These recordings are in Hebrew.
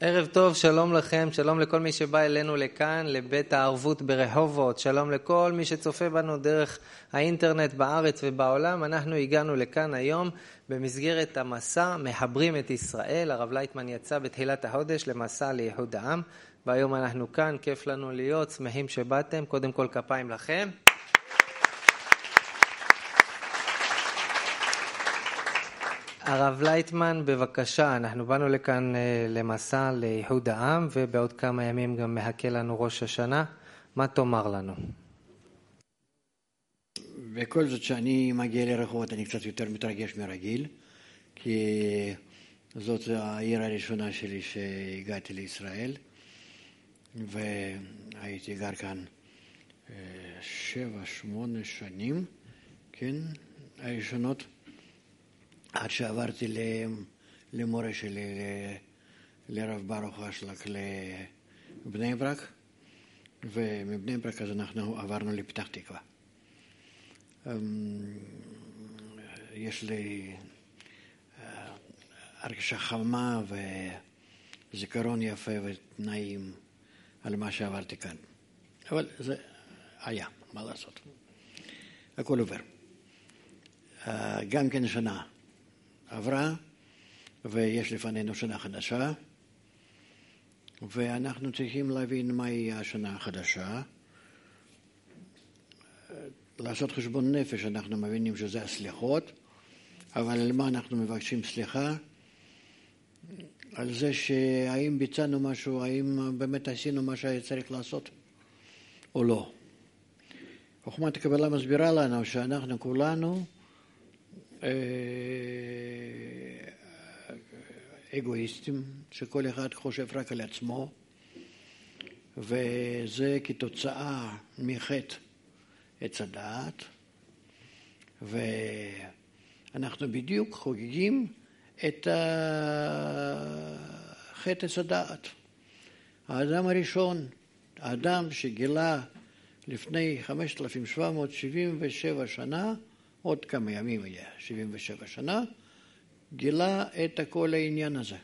ערב טוב, שלום לכם, שלום לכל מי שבא אלינו לכאן, לבית הערבות ברחובות, שלום לכל מי שצופה בנו דרך האינטרנט בארץ ובעולם. אנחנו הגענו לכאן היום במסגרת המסע מחברים את ישראל. הרב לייטמן יצא בתחילת החודש למסע לייחוד העם, והיום אנחנו כאן, כיף לנו להיות, שמחים שבאתם, קודם כל כפיים לכם. הרב לייטמן, בבקשה, אנחנו באנו לכאן למסע לייחוד העם, ובעוד כמה ימים גם מחכה לנו ראש השנה. מה תאמר לנו? בכל זאת שאני מגיע לרחובות אני קצת יותר מתרגש מרגיל, כי זאת העיר הראשונה שלי שהגעתי לישראל, והייתי גר כאן 7-8 שנים, כן, הראשונות, עד שעברתי למורה שלי, לרב ברוך אשלג לבני ברק, ומבני ברק אז אנחנו עברנו לפתח תקווה. יש לי הרגשה חמה וזיכרון יפה ונעים על מה שעברתי כאן. אבל זה היה, מה לעשות. הכל עובר. גם כן שנה עברה, ויש לפנינו שנה חדשה, ואנחנו צריכים להבין מהי השנה החדשה. לעשות חשבון נפש, אנחנו מבינים שזה הסליחות, אבל על מה אנחנו מבקשים סליחה? על זה שהאם ביצענו משהו, האם באמת עשינו מה שהיה צריך לעשות, או לא. חוכמת הקבלה מסבירה לנו שאנחנו כולנו אגואיסטים, שכל אחד חושב רק על עצמו, וזה כתוצאה מחטא עץ הדעת, ואנחנו בדיוק חוגגים את חטא עץ הדעת. האדם הראשון, האדם שגילה לפני 5777 שנה, עוד כמה ימים היה, 77 שנה, גילה את כל העניין הזה.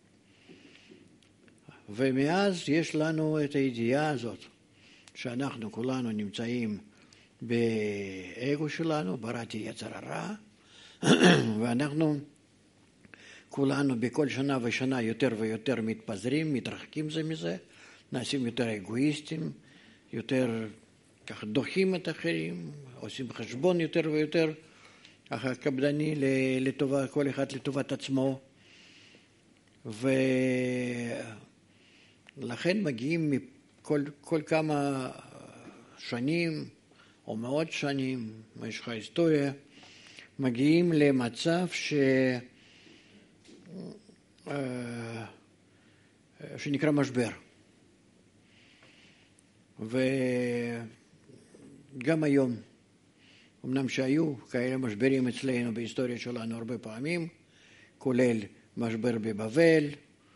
ומאז יש לנו את הידיעה הזאת, שאנחנו כולנו נמצאים באגו שלנו, בראתי יצר הרע, ואנחנו כולנו בכל שנה ושנה יותר ויותר מתפזרים, מתרחקים זה מזה, נעשים יותר אגואיסטים, יותר ככה דוחים את האחרים, עושים חשבון יותר ויותר קפדני לטובה, כל אחד לטובת עצמו, ולכן מגיעים כל כמה שנים או מאות שנים, במשך ההיסטוריה, מגיעים למצב שנקרא משבר. וגם היום, אמנם שהיו כאלה משברים אצלנו בהיסטוריה שלנו הרבה פעמים, כולל משבר בבבל,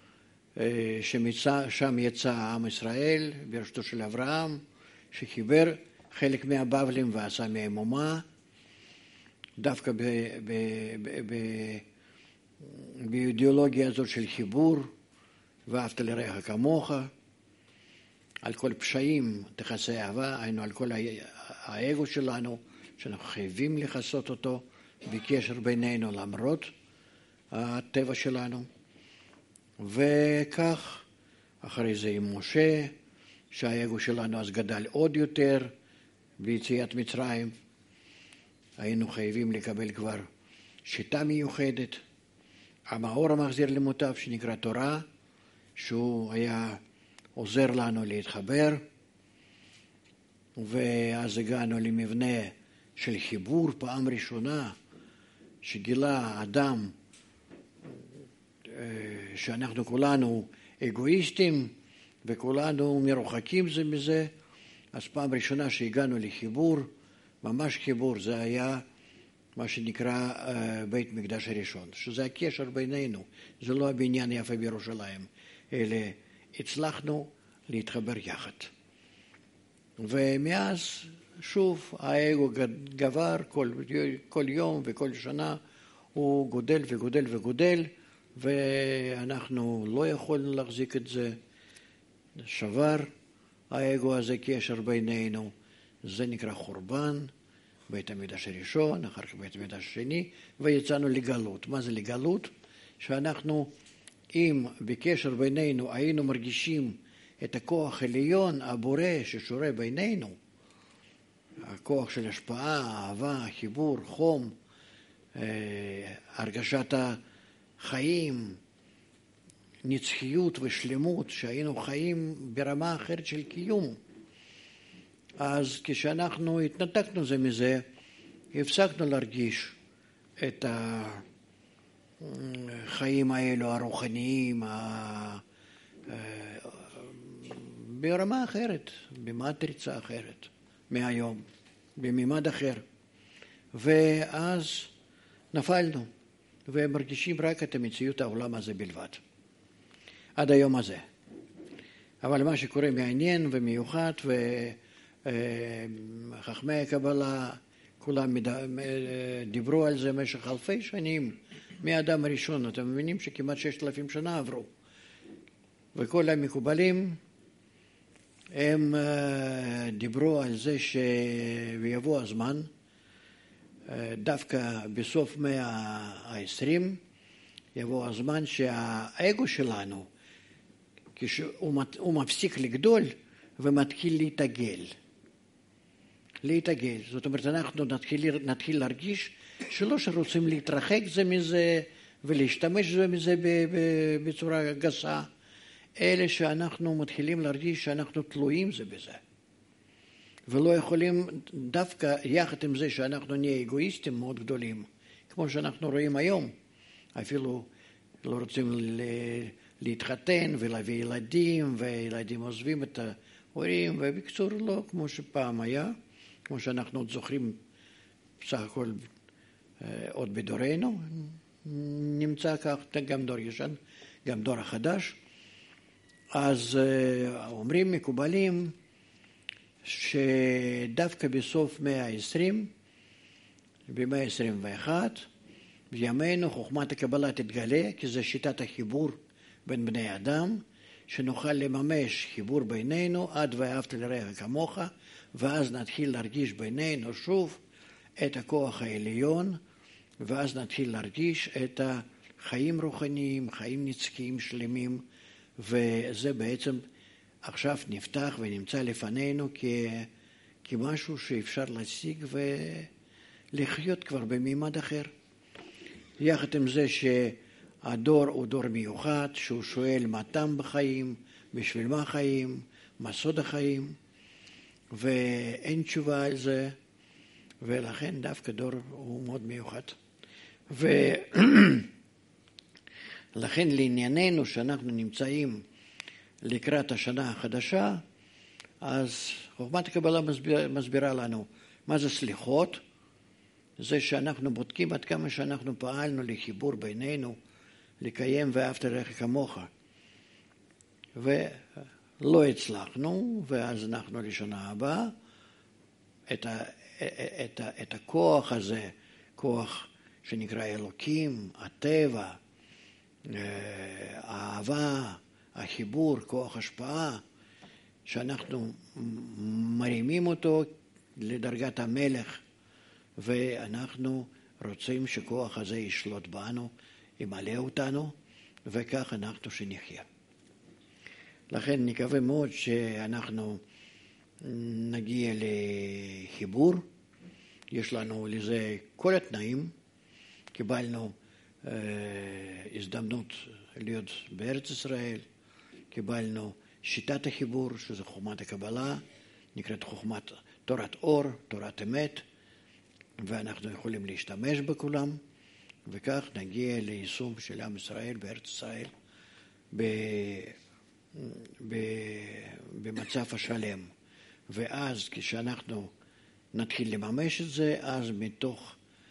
שם יצא עם ישראל בראשותו של אברהם, שחיבר חלק מהבבלים ועשה מהם אומה, דווקא באידיאולוגיה הזאת של חיבור, ואהבת לרעך כמוך, על כל פשעים תכסה אהבה, היינו על כל האגו שלנו, שאנחנו חייבים לכסות אותו בקשר בינינו למרות הטבע שלנו. וכך, אחרי זה עם משה, שהאגו שלנו אז גדל עוד יותר ביציאת מצרים, היינו חייבים לקבל כבר שיטה מיוחדת, המאור המחזיר למוטב שנקרא תורה, שהוא היה עוזר לנו להתחבר, ואז הגענו למבנה של חיבור פעם ראשונה, שגילה אדם שאנחנו כולנו אגואיסטים וכולנו מרוחקים זה מזה. אז פעם ראשונה שהגענו לחיבור, ממש חיבור, זה היה מה שנקרא בית מקדש הראשון, שזה הקשר בינינו, זה לא הבניין יפה בירושלים, אלא הצלחנו להתחבר יחד. ומאז שוב האגו גבר כל יום וכל שנה הוא גודל וגודל וגודל, ואנחנו לא יכולנו להחזיק את זה. שבר האגו הזה קשר בינינו, זה נקרא חורבן, בית המקדש הראשון, אחר כך בית המקדש השני, ויצאנו לגלות. מה זה לגלות? שאנחנו, אם בקשר בינינו היינו מרגישים את הכוח העליון, הבורא ששורה בינינו, הכוח של השפעה, אהבה, חיבור, חום, הרגשת החיים, נצחיות ושלמות, שהיינו חיים ברמה אחרת של קיום. אז כשאנחנו התנתקנו זה מזה, הפסקנו להרגיש את החיים האלו הרוחניים ברמה אחרת, במטריצה אחרת מהיום, בממד אחר. ואז נפלנו ומרגישים רק את המציאות העולם הזה בלבד. עד היום הזה. אבל מה שקורה מעניין ומיוחד, וחכמי הקבלה כולם דיברו על זה במשך אלפי שנים, מהאדם הראשון. אתם מבינים שכמעט 6,000 שנה עברו. וכל המקובלים הם דיברו על זה שיבוא הזמן, דווקא בסוף מאה ה-20, יבוא הזמן שהאגו שלנו, כשהוא מפסיק לגדול ומתחיל להתעגל. זאת אומרת, אנחנו נתחיל להרגיש שלא שרוצים להתרחק זה מזה ולהשתמש זה מזה בצורה גסה, אלא שאנחנו מתחילים להרגיש שאנחנו תלויים זה בזה. ולא יכולים דווקא יחד עם זה שאנחנו נהיה אגואיסטים מאוד גדולים, כמו שאנחנו רואים היום. אפילו לא רוצים להתחתן ולהביא ילדים, וילדים עוזבים את ההורים, ובקצור לא כמו שפעם היה, כמו שאנחנו עוד זוכרים בסך הכל עוד בדורנו, נמצא כך גם דור ישן, גם דור החדש. אז אומרים מקובלים שדווקא בסוף מאה ה-20, במאה ה-21, בימינו חוכמת הקבלה תתגלה, כי זה שיטת החיבור בין בני אדם, שנוכל לממש חיבור בינינו עד ואהבת לרעך כמוך, ואז נתחיל להרגיש בינינו שוב את הכוח העליון, ואז נתחיל להרגיש את החיים רוחניים, חיים נצחיים שלמים, וזה בעצם עכשיו נפתח ונמצא לפנינו כמשהו שאפשר להשיג ולחיות כבר בממד אחר. יחד עם זה שהדור הוא דור מיוחד, שהוא שואל מה טעם בחיים, בשביל מה חיים, מה סוד החיים, ואין תשובה על זה, ולכן דווקא דור הוא מאוד מיוחד. ולכן לענייננו שאנחנו נמצאים לקראת השנה החדשה, אז חוכמת הקבלה מסבירה לנו מה זה סליחות. זה שאנחנו בודקים עד כמה שאנחנו פעלנו לחיבור בינינו, לקיים ואהבת לרעך כמוך. ולא הצלחנו, ואז אנחנו לשנה הבאה, את הכוח הזה, כוח שנקרא אלוקים, הטבע, האהבה, החיבור, כוח השפעה, שאנחנו מרימים אותו לדרגת המלך, ואנחנו רוצים שכוח הזה ישלוט בנו, ימלא אותנו, וכך אנחנו שנחיה. לכן נקווה מאוד שאנחנו נגיע לחיבור, יש לנו לזה כל התנאים, קיבלנו הזדמנות להיות בארץ ישראל, קיבלנו שיטת החיבור, שזה חוכמת הקבלה, נקראת חוכמת תורת אור, תורת אמת, ואנחנו יכולים להשתמש בכולם, וכך נגיע ליישום של עם ישראל בארץ ישראל במצב השלם. ואז כשאנחנו נתחיל לממש את זה, אז מתוך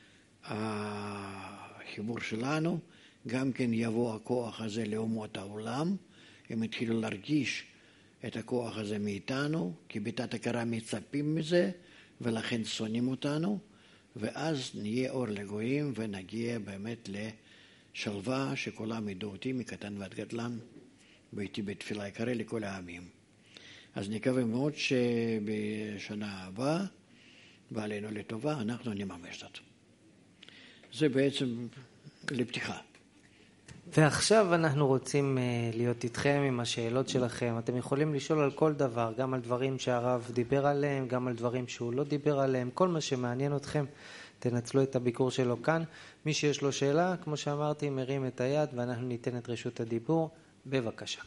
החיבור שלנו גם כן יבוא הכוח הזה לאומות העולם, הם התחילו להרגיש את הכוח הזה מאיתנו, כי בתת הכרה מצפים מזה, ולכן שונאים אותנו, ואז נהיה אור לגויים ונגיע באמת שלווה, שכולם ידעו אותי מקטן ועד גדלן, והייתי בתפילה יקרה לכל העמים. אז נקווה מאוד שבשנה הבאה, ועלינו לטובה, אנחנו נממש זאת. זה בעצם לפתיחה. ועכשיו אנחנו רוצים להיות איתכם עם השאלות שלכם. אתם יכולים לשאול על כל דבר, גם על דברים שהרב דיבר עליהם, גם על דברים שהוא לא דיבר עליהם. כל מה שמעניין אתכם, תנצלו את הביקור שלו כאן. מי שיש לו שאלה, כמו שאמרתי, מרים את היד ואנחנו ניתן את רשות הדיבור. בבקשה.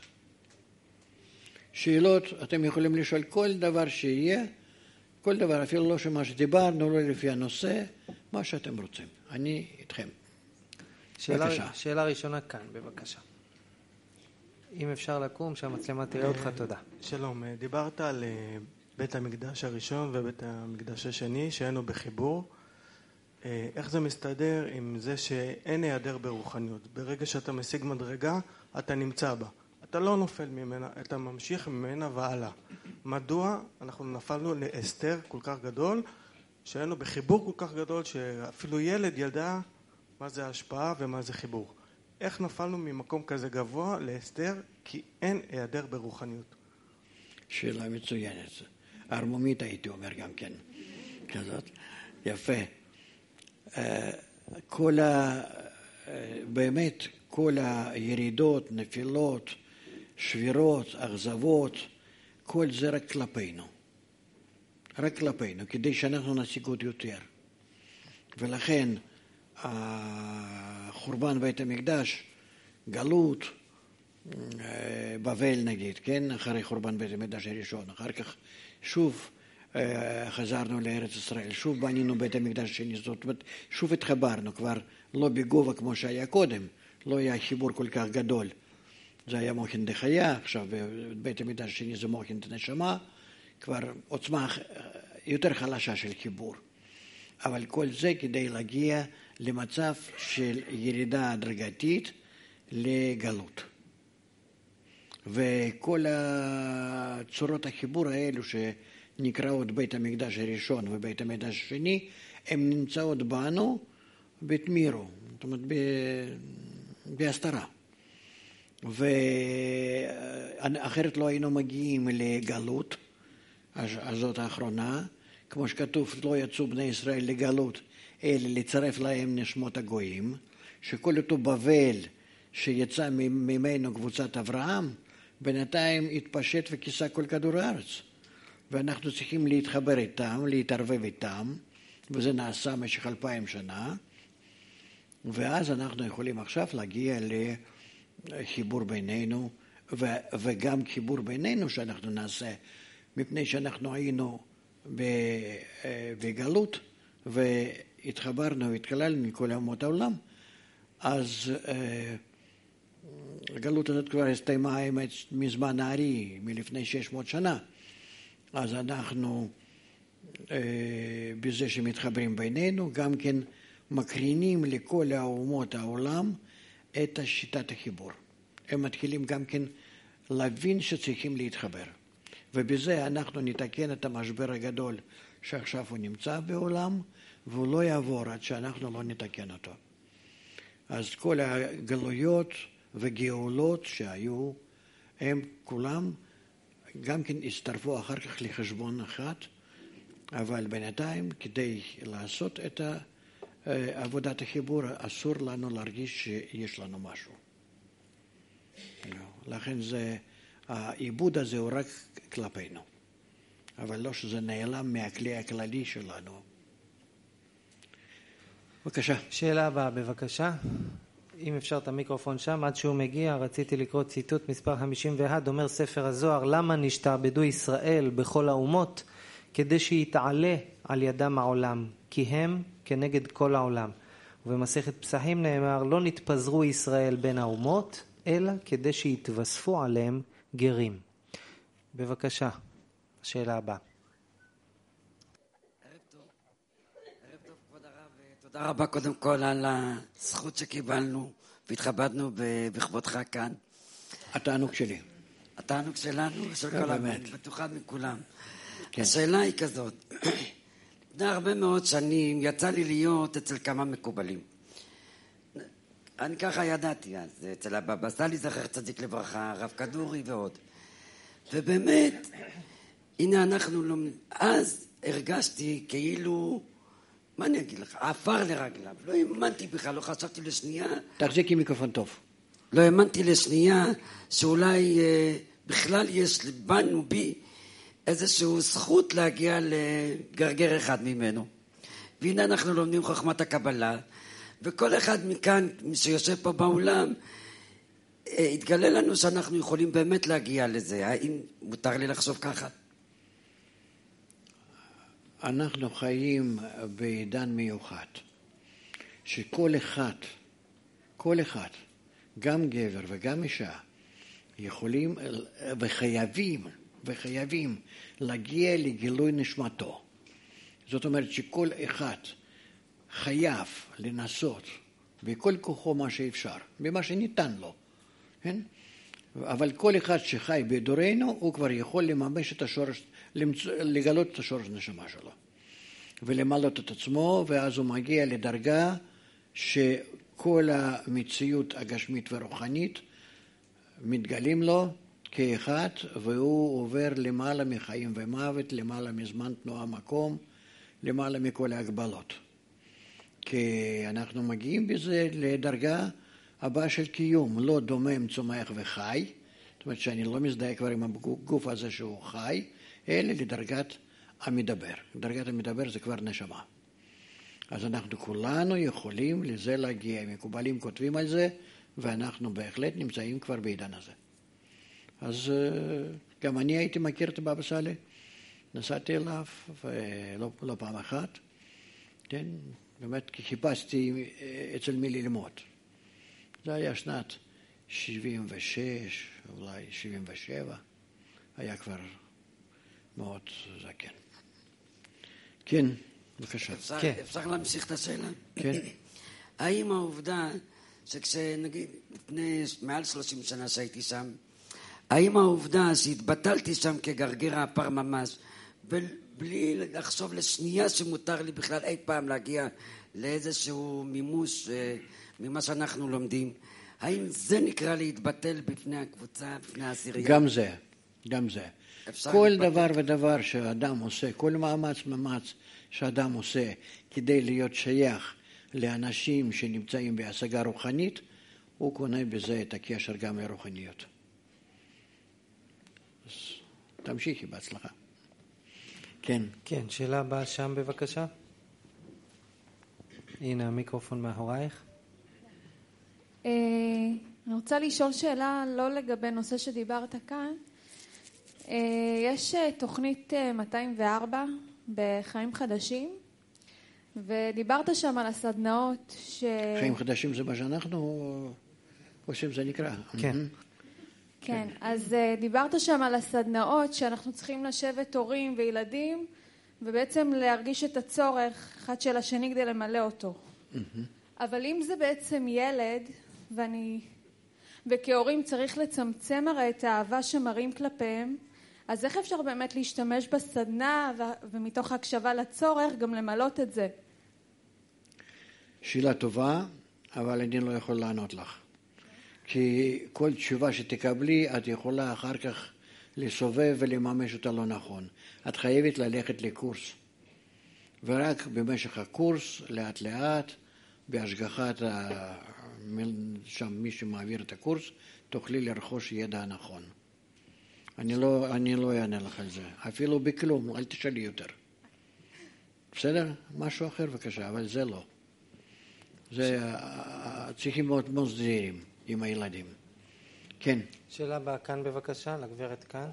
שאלות, אתם יכולים לשאול כל דבר שיהיה, כל דבר, אפילו לא שמה שדיברנו, לא לפי הנושא, מה שאתם רוצים. אני איתכם. שאלה ראשונה כאן, בבקשה. אם אפשר לקום, שהמצלמה תראה אותך, תודה. שלום, דיברת על בית המקדש הראשון ובית המקדש השני, שהיינו בחיבור. איך זה מסתדר עם זה שאין היעדר ברוחניות? ברגע שאתה משיג מדרגה, אתה נמצא בה. אתה לא נופל ממנה, אתה ממשיך ממנה והלאה. מדוע אנחנו נפלנו לאסתר כל כך גדול, שהיינו בחיבור כל כך גדול, שאפילו ילד ידע מה זה השפעה ומה זה חיבור. איך נפלנו ממקום כזה גבוה לאסתר, כי אין היעדר ברוחניות? שאלה מצוינת. ערמומית הייתי אומר גם כן. כזאת. יפה. באמת כל הירידות, נפילות, שבירות, אכזבות, כל זה רק כלפינו. רק כלפינו, כדי שאנחנו נשיג עוד יותר. ולכן, חורבן בית המקדש, גלות, בבל נגיד, כן? אחרי חורבן בית המקדש הראשון, אחר כך שוב חזרנו לארץ ישראל, שוב בנינו בית המקדש השני, זאת אומרת, שוב התחברנו, כבר לא בגובה כמו שהיה קודם, לא היה חיבור כל כך גדול. זה היה מוחין דחיה, עכשיו בית המקדש השני זה מוחין דנשמה, כבר עוצמה יותר חלשה של חיבור. אבל כל זה כדי להגיע למצב של ירידה הדרגתית לגלות. וכל הצורות החיבור האלו שנקראות בית המקדש הראשון ובית המקדש השני, הן נמצאות בנו בתמירו, זאת אומרת בהסתרה. ואחרת לא היינו מגיעים לגלות, הזאת האחרונה, כמו שכתוב, לא יצאו בני ישראל לגלות, אלא לצרף להם נשמות הגויים, שכל אותו בבל שיצא ממנו קבוצת אברהם, בינתיים התפשט וכיסה כל כדור הארץ. ואנחנו צריכים להתחבר איתם, להתערבב איתם, וזה נעשה במשך 2000 שנה, ואז אנחנו יכולים עכשיו להגיע לחיבור בינינו, וגם חיבור בינינו שאנחנו נעשה, מפני שאנחנו היינו בגלות, והתחברנו והתקללנו מכל אומות העולם, אז הגלות הזאת כבר הסתיימה מזמן הארי, מלפני 600 שנה. אז אנחנו בזה שמתחברים בינינו, גם כן מקרינים לכל האומות העולם את שיטת החיבור. הם מתחילים גם כן להבין שצריכים להתחבר. ובזה אנחנו נתקן את המשבר הגדול שעכשיו הוא נמצא בעולם, והוא לא יעבור עד שאנחנו לא נתקן אותו. אז כל הגלויות וגאולות שהיו, הם כולם גם כן הצטרפו אחר כך לחשבון אחד, אבל בינתיים כדי לעשות את עבודת החיבור אסור לנו להרגיש שיש לנו משהו. לכן זה, העיבוד הזה הוא רק כלפינו, אבל לא שזה נעלם מהכלי הכללי שלנו. בבקשה. שאלה הבאה, בבקשה. אם אפשר את המיקרופון שם, עד שהוא מגיע, רציתי לקרוא ציטוט מספר 51, אומר ספר הזוהר, למה נשתעבדו ישראל בכל האומות? כדי שיתעלה על ידם העולם, כי הם כנגד כל העולם. ובמסכת פסחים נאמר, לא נתפזרו ישראל בין האומות, אלא כדי שיתווספו עליהם גרים. בבקשה, השאלה הבאה. ערב טוב, כבוד הרב, תודה רבה קודם כל על הזכות שקיבלנו והתכבדנו בכבודך כאן. התענוג שלי. התענוג שלנו, של כל הבן, בטוחה מכולם. כן. השאלה היא כזאת, לפני הרבה מאוד שנים יצא לי להיות אצל כמה מקובלים. אני ככה ידעתי אז, אצל הבבא סאלי זכר צדיק לברכה, הרב כדורי ועוד. ובאמת, הנה אנחנו לומדים, אז הרגשתי כאילו, מה אני אגיד לך, עפר לרגליו, לא האמנתי בכלל, לא חשבתי לשנייה. תחזיקי מיקרופון טוב. לא האמנתי לשנייה שאולי בכלל יש בנו בי איזושהי זכות להגיע לגרגר אחד ממנו. והנה אנחנו לומדים חוכמת הקבלה, וכל אחד מכאן שיושב פה באולם, התגלה לנו שאנחנו יכולים באמת להגיע לזה. האם מותר לי לחשוב ככה? אנחנו חיים בעידן מיוחד, שכל אחד, גם גבר וגם אישה, יכולים וחייבים להגיע לגילוי נשמתו. זאת אומרת שכל אחד חייב לנסות בכל כוחו מה שאפשר, במה שניתן לו. כן? אבל כל אחד שחי בדורנו, הוא כבר יכול לממש את השורש, לגלות את השורש נשמה שלו. ולמלות את עצמו, ואז הוא מגיע לדרגה שכל המציאות הגשמית ורוחנית מתגלים לו כאחד, והוא עובר למעלה מחיים ומוות, למעלה מזמן תנועה מקום, למעלה מכל ההגבלות. כי אנחנו מגיעים בזה לדרגה הבאה של קיום, לא דומם, צומח וחי, זאת אומרת שאני לא מזדהה כבר עם הגוף הזה שהוא חי, אלא לדרגת המדבר. דרגת המדבר זה כבר נשמה. אז אנחנו כולנו יכולים לזה להגיע, מקובלים כותבים על זה, ואנחנו בהחלט נמצאים כבר בעידן הזה. אז גם אני הייתי מכיר את הבבא סאלי, נסעתי אליו, לא פעם אחת, כן? באמת כי חיפשתי אצל מי ללמוד. זה היה שנת 76, אולי 77, היה כבר מאוד זקן. כן, בבקשה. אפשר להמשיך את השאלה? כן. האם העובדה שכשנגיד לפני מעל 30 שנה שהייתי שם, האם העובדה שהתבטלתי שם כגרגר האפר ממש, בלי לחשוב לשנייה שמותר לי בכלל אי פעם להגיע לאיזשהו מימוש ממה שאנחנו לומדים, האם זה נקרא להתבטל בפני הקבוצה, בפני העשירייה? גם זה. כל דבר ודבר שאדם עושה, כל מאמץ שאדם עושה כדי להיות שייך לאנשים שנמצאים בהשגה רוחנית, הוא קונה בזה את הקשר גם לרוחניות. אז תמשיכי בהצלחה. כן. כן, שאלה הבאה שם בבקשה. הנה המיקרופון מאחורייך. אני רוצה לשאול שאלה לא לגבי נושא שדיברת כאן. יש תוכנית 204 בחיים חדשים, ודיברת שם על הסדנאות חיים חדשים זה מה שאנחנו חושבים זה נקרא. כן. כן, אז דיברת שם על הסדנאות שאנחנו צריכים לשבת הורים וילדים, ובעצם להרגיש את הצורך אחד של השני כדי למלא אותו. אבל אם זה בעצם ילד, וכהורים צריך לצמצם הרי את האהבה שמראים כלפיהם, אז איך אפשר באמת להשתמש בסדנה ומתוך הקשבה לצורך גם למלות את זה? שאלה טובה, אבל אני לא יכול לענות לך. כי כל תשובה שתקבלי, את יכולה אחר כך לסובב ולממש אותה לא נכון. את חייבת ללכת לקורס. ורק במשך הקורס, לאט לאט, בהשגחת שם מי שמעביר את הקורס, תוכלי לרכוש ידע נכון. אני לא אענה לך על זה. אפילו בכלום, אל תשאלי יותר. בסדר? משהו אחר בבקשה, אבל זה לא. זה צריכים מאוד מאוד זהירים עם הילדים. כן. שאלה הבאה כאן בבקשה, לגברת כאן.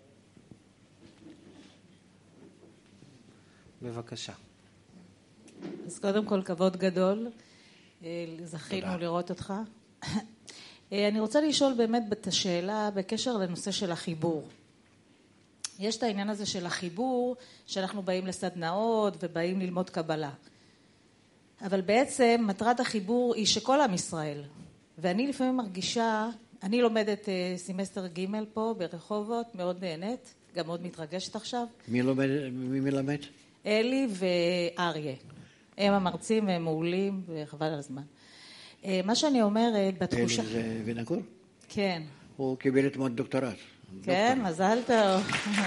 בבקשה. אז קודם כל כבוד גדול, זכינו לראות אותך. אני רוצה לשאול באמת את השאלה בקשר לנושא של החיבור. יש את העניין הזה של החיבור, שאנחנו באים לסדנאות ובאים ללמוד קבלה. אבל בעצם מטרת החיבור היא שכל עם ישראל, ואני לפעמים מרגישה, אני לומדת סמסטר ג' פה ברחובות, מאוד נהנית, גם מאוד מתרגשת עכשיו. מי מלמד? אלי ואריה. הם המרצים, הם מעולים וחבל על הזמן. מה שאני אומרת, בתחושה... זה וינקור? כן. הוא קיבל אתמול דוקטורט. כן, מזל טוב.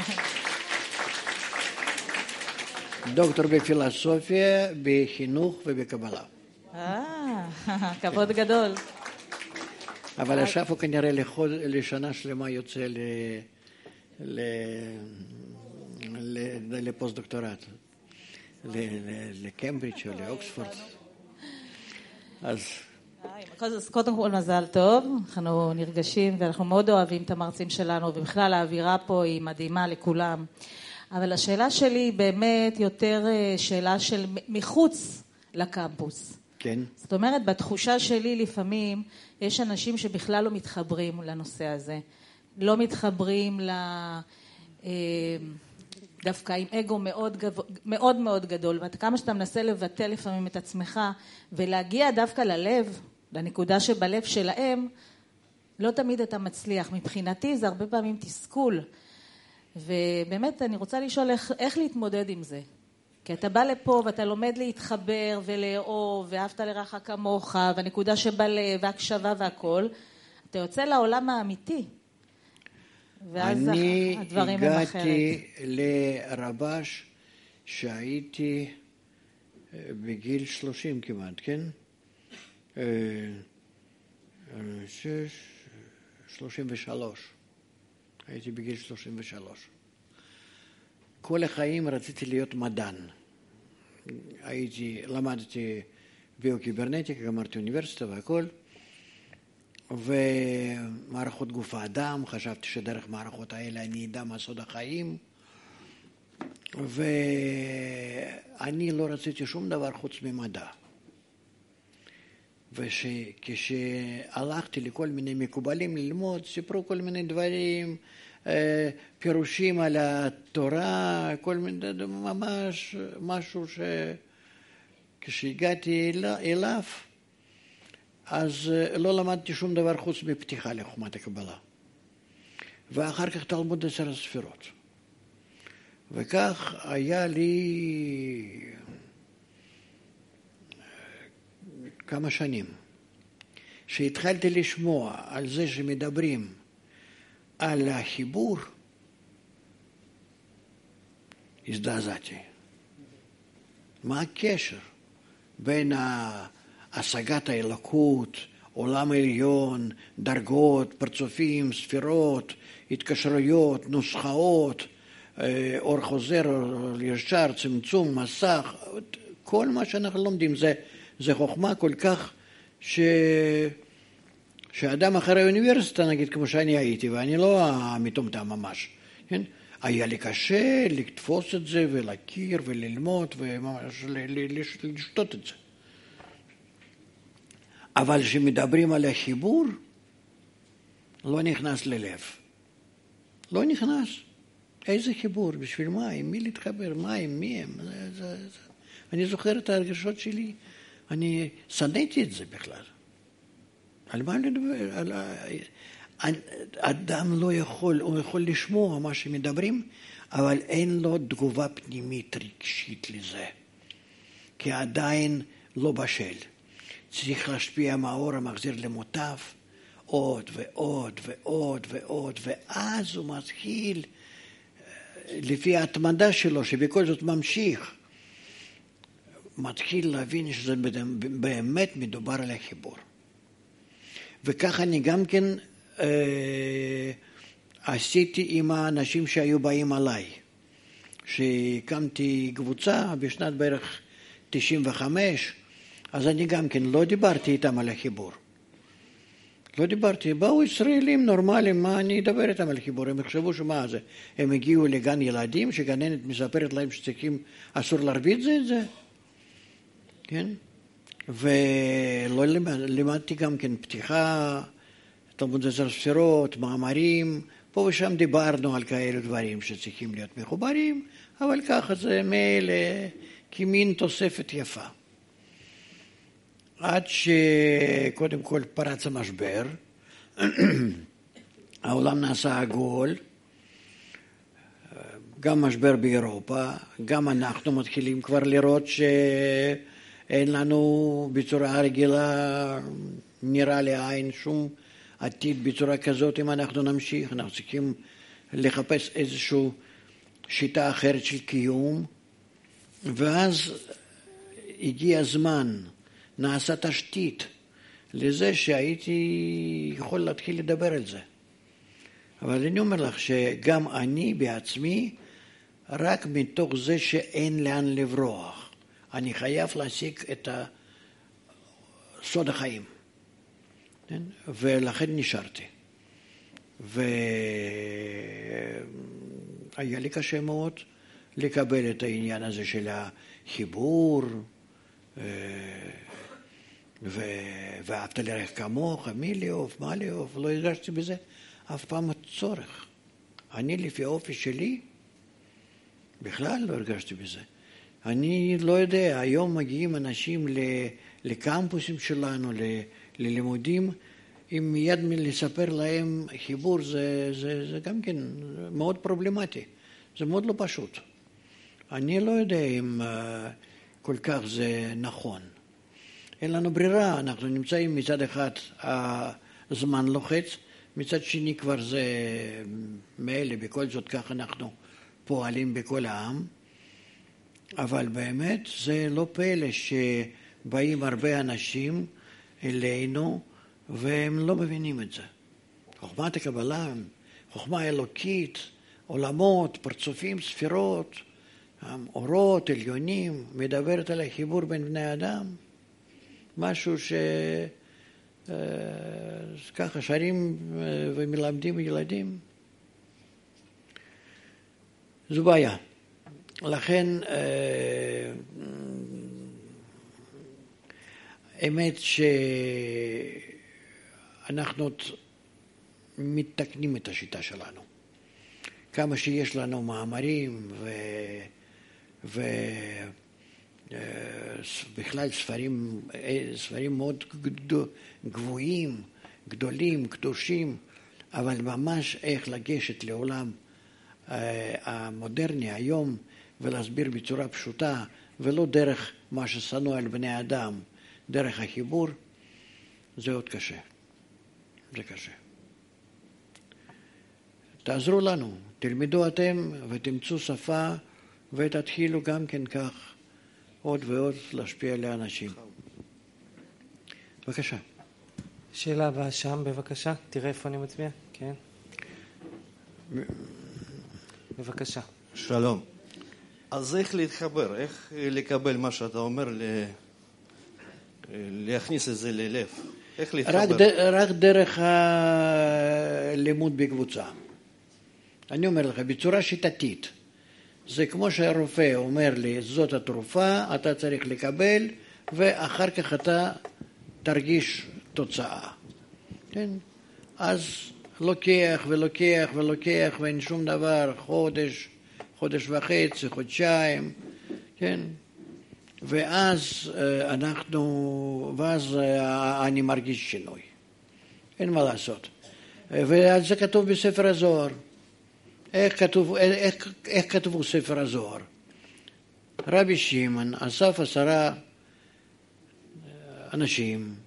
דוקטור בפילוסופיה, בחינוך ובקבלה. כבוד גדול. אבל עכשיו הוא כנראה לשנה שלמה יוצא לפוסט-דוקטורט, לקמברידג' או לאוקספורד. אז קודם כל מזל טוב, אנחנו נרגשים ואנחנו מאוד אוהבים את המרצים שלנו, ובכלל האווירה פה היא מדהימה לכולם. אבל השאלה שלי היא באמת יותר שאלה של מחוץ לקמפוס. כן. זאת אומרת, בתחושה שלי לפעמים יש אנשים שבכלל לא מתחברים לנושא הזה. לא מתחברים דווקא עם אגו מאוד מאוד גדול, וכמה שאתה מנסה לבטא לפעמים את עצמך, ולהגיע דווקא ללב, לנקודה שבלב שלהם, לא תמיד אתה מצליח. מבחינתי זה הרבה פעמים תסכול. ובאמת אני רוצה לשאול איך להתמודד עם זה. כי אתה בא לפה ואתה לומד להתחבר ולאהוב, ואהבת לרעך כמוך, והנקודה שבלב, והקשבה והכל, אתה יוצא לעולם האמיתי. ואז הדברים הם אחרת. אני הגעתי לרבש שהייתי בגיל 30 כמעט, כן? 33. הייתי בגיל 33. כל החיים רציתי להיות מדען. למדתי ביוקיברנטיקה, גמרתי אוניברסיטה והכל, ומערכות גוף האדם, חשבתי שדרך מערכות האלה אני אדע מה סוד החיים, ואני לא רציתי שום דבר חוץ ממדע. וכשהלכתי לכל מיני מקובלים ללמוד, סיפרו כל מיני דברים, פירושים על התורה, כל מיני, ממש משהו כשהגעתי אליו, אז לא למדתי שום דבר חוץ מפתיחה לחוכמת הקבלה. ואחר כך תלמוד 10 הספירות. וכך היה לי כמה שנים, שהתחלתי לשמוע על זה שמדברים על החיבור, הזדעזעתי. מה הקשר בין השגת האלוקות, עולם עליון, דרגות, פרצופים, ספירות, התקשרויות, נוסחאות, אור חוזר, אור ישר, צמצום, מסך, כל מה שאנחנו לומדים זה חוכמה כל כך שאדם אחרי האוניברסיטה, נגיד כמו שאני הייתי, ואני לא המטומטם ממש, כן? היה לי קשה לתפוס את זה ולהכיר וללמוד וממש לשתות את זה. אבל כשמדברים על החיבור, לא נכנס ללב. לא נכנס. איזה חיבור? בשביל מה? עם מי להתחבר? מה? עם מי הם? אני זוכר את הרגשות שלי. אני שנאתי את זה בכלל. על מה לדבר? אדם לא יכול, הוא יכול לשמוע מה שמדברים, אבל אין לו תגובה פנימית רגשית לזה. כי עדיין לא בשל. צריך להשפיע מהאור המחזיר למוטב, עוד ועוד ועוד ועוד, ואז הוא מתחיל, לפי ההתמדה שלו, שבכל זאת ממשיך, מתחיל להבין שזה באמת מדובר על החיבור. וכך אני גם כן עשיתי עם האנשים שהיו באים עליי. שהקמתי קבוצה בשנת בערך 95, אז אני גם כן לא דיברתי איתם על החיבור. לא דיברתי, באו ישראלים נורמליים, מה אני אדבר איתם על החיבור? הם יחשבו שמה זה? הם הגיעו לגן ילדים, שגננת מספרת להם שצריכים, אסור להרביץ את זה? כן? ולא לימדתי גם כן פתיחה, תלמוד 10 ספירות, מאמרים, פה ושם דיברנו על כאלה דברים שצריכים להיות מחוברים, אבל ככה זה מילא כמין תוספת יפה. עד שקודם כל פרץ המשבר, העולם נעשה עגול, גם משבר באירופה, גם אנחנו מתחילים כבר לראות אין לנו בצורה רגילה, נראה לעין, שום עתיד בצורה כזאת. אם אנחנו נמשיך, אנחנו צריכים לחפש איזושהי שיטה אחרת של קיום, ואז הגיע הזמן, נעשה תשתית לזה שהייתי יכול להתחיל לדבר על זה. אבל אני אומר לך שגם אני בעצמי, רק מתוך זה שאין לאן לברוח, אני חייב להשיג את סוד החיים. ולכן נשארתי. והיה לי קשה מאוד לקבל את העניין הזה של החיבור, ואהבת לרעך כמוך, מי לאהוב, מה לאהוב, לא הרגשתי בזה אף פעם צורך. אני לפי האופי שלי בכלל לא הרגשתי בזה. אני לא יודע, היום מגיעים אנשים לקמפוסים שלנו, ללימודים, אם מיד לספר להם חיבור זה גם כן מאוד פרובלמטי, זה מאוד לא פשוט. אני לא יודע אם כל כך זה נכון. אין לנו ברירה, אנחנו נמצאים מצד אחד הזמן לוחץ, מצד שני כבר זה מאלה, בכל זאת כך אנחנו פועלים בכל העם, אבל באמת זה לא פלא שבאים הרבה אנשים אלינו והם לא מבינים את זה. חוכמת הקבלה, חוכמה אלוקית, עולמות, פרצופים, ספירות, אורות, עליונים, מדברת על החיבור בין בני אדם, משהו ככה שרים ומלמדים ילדים. זו בעיה. לכן האמת שאנחנו מתקנים את השיטה שלנו. כמה שיש לנו מאמרים ובכלל ספרים מאוד גבוהים, גדולים, קדושים, אבל ממש איך לגשת לעולם המודרני היום ולהסביר בצורה פשוטה, ולא דרך מה ששנוא על בני אדם, דרך החיבור, זה עוד קשה. זה קשה. תעזרו לנו, תלמדו אתם ותמצאו שפה ותתחילו גם כן כך עוד ועוד להשפיע על האנשים. בבקשה. שאלה הבאה שם, בבקשה. תראה איפה אני מצביע. כן. בבקשה. שלום. אז איך להתחבר? איך לקבל מה שאתה אומר, להכניס את זה ללב? איך להתחבר? רק דרך הלימוד בקבוצה. אני אומר לך, בצורה שיטתית. זה כמו שהרופא אומר לי, זאת התרופה, אתה צריך לקבל, ואחר כך אתה תרגיש תוצאה. כן? אז לוקח ולוקח ולוקח, ואין שום דבר, חודש וחצי, חודשיים, כן? ואז אני מרגיש שינוי. אין מה לעשות. ועל זה כתוב בספר הזוהר. איך כתבו ספר הזוהר? רבי שמעון אסף 10 אנשים,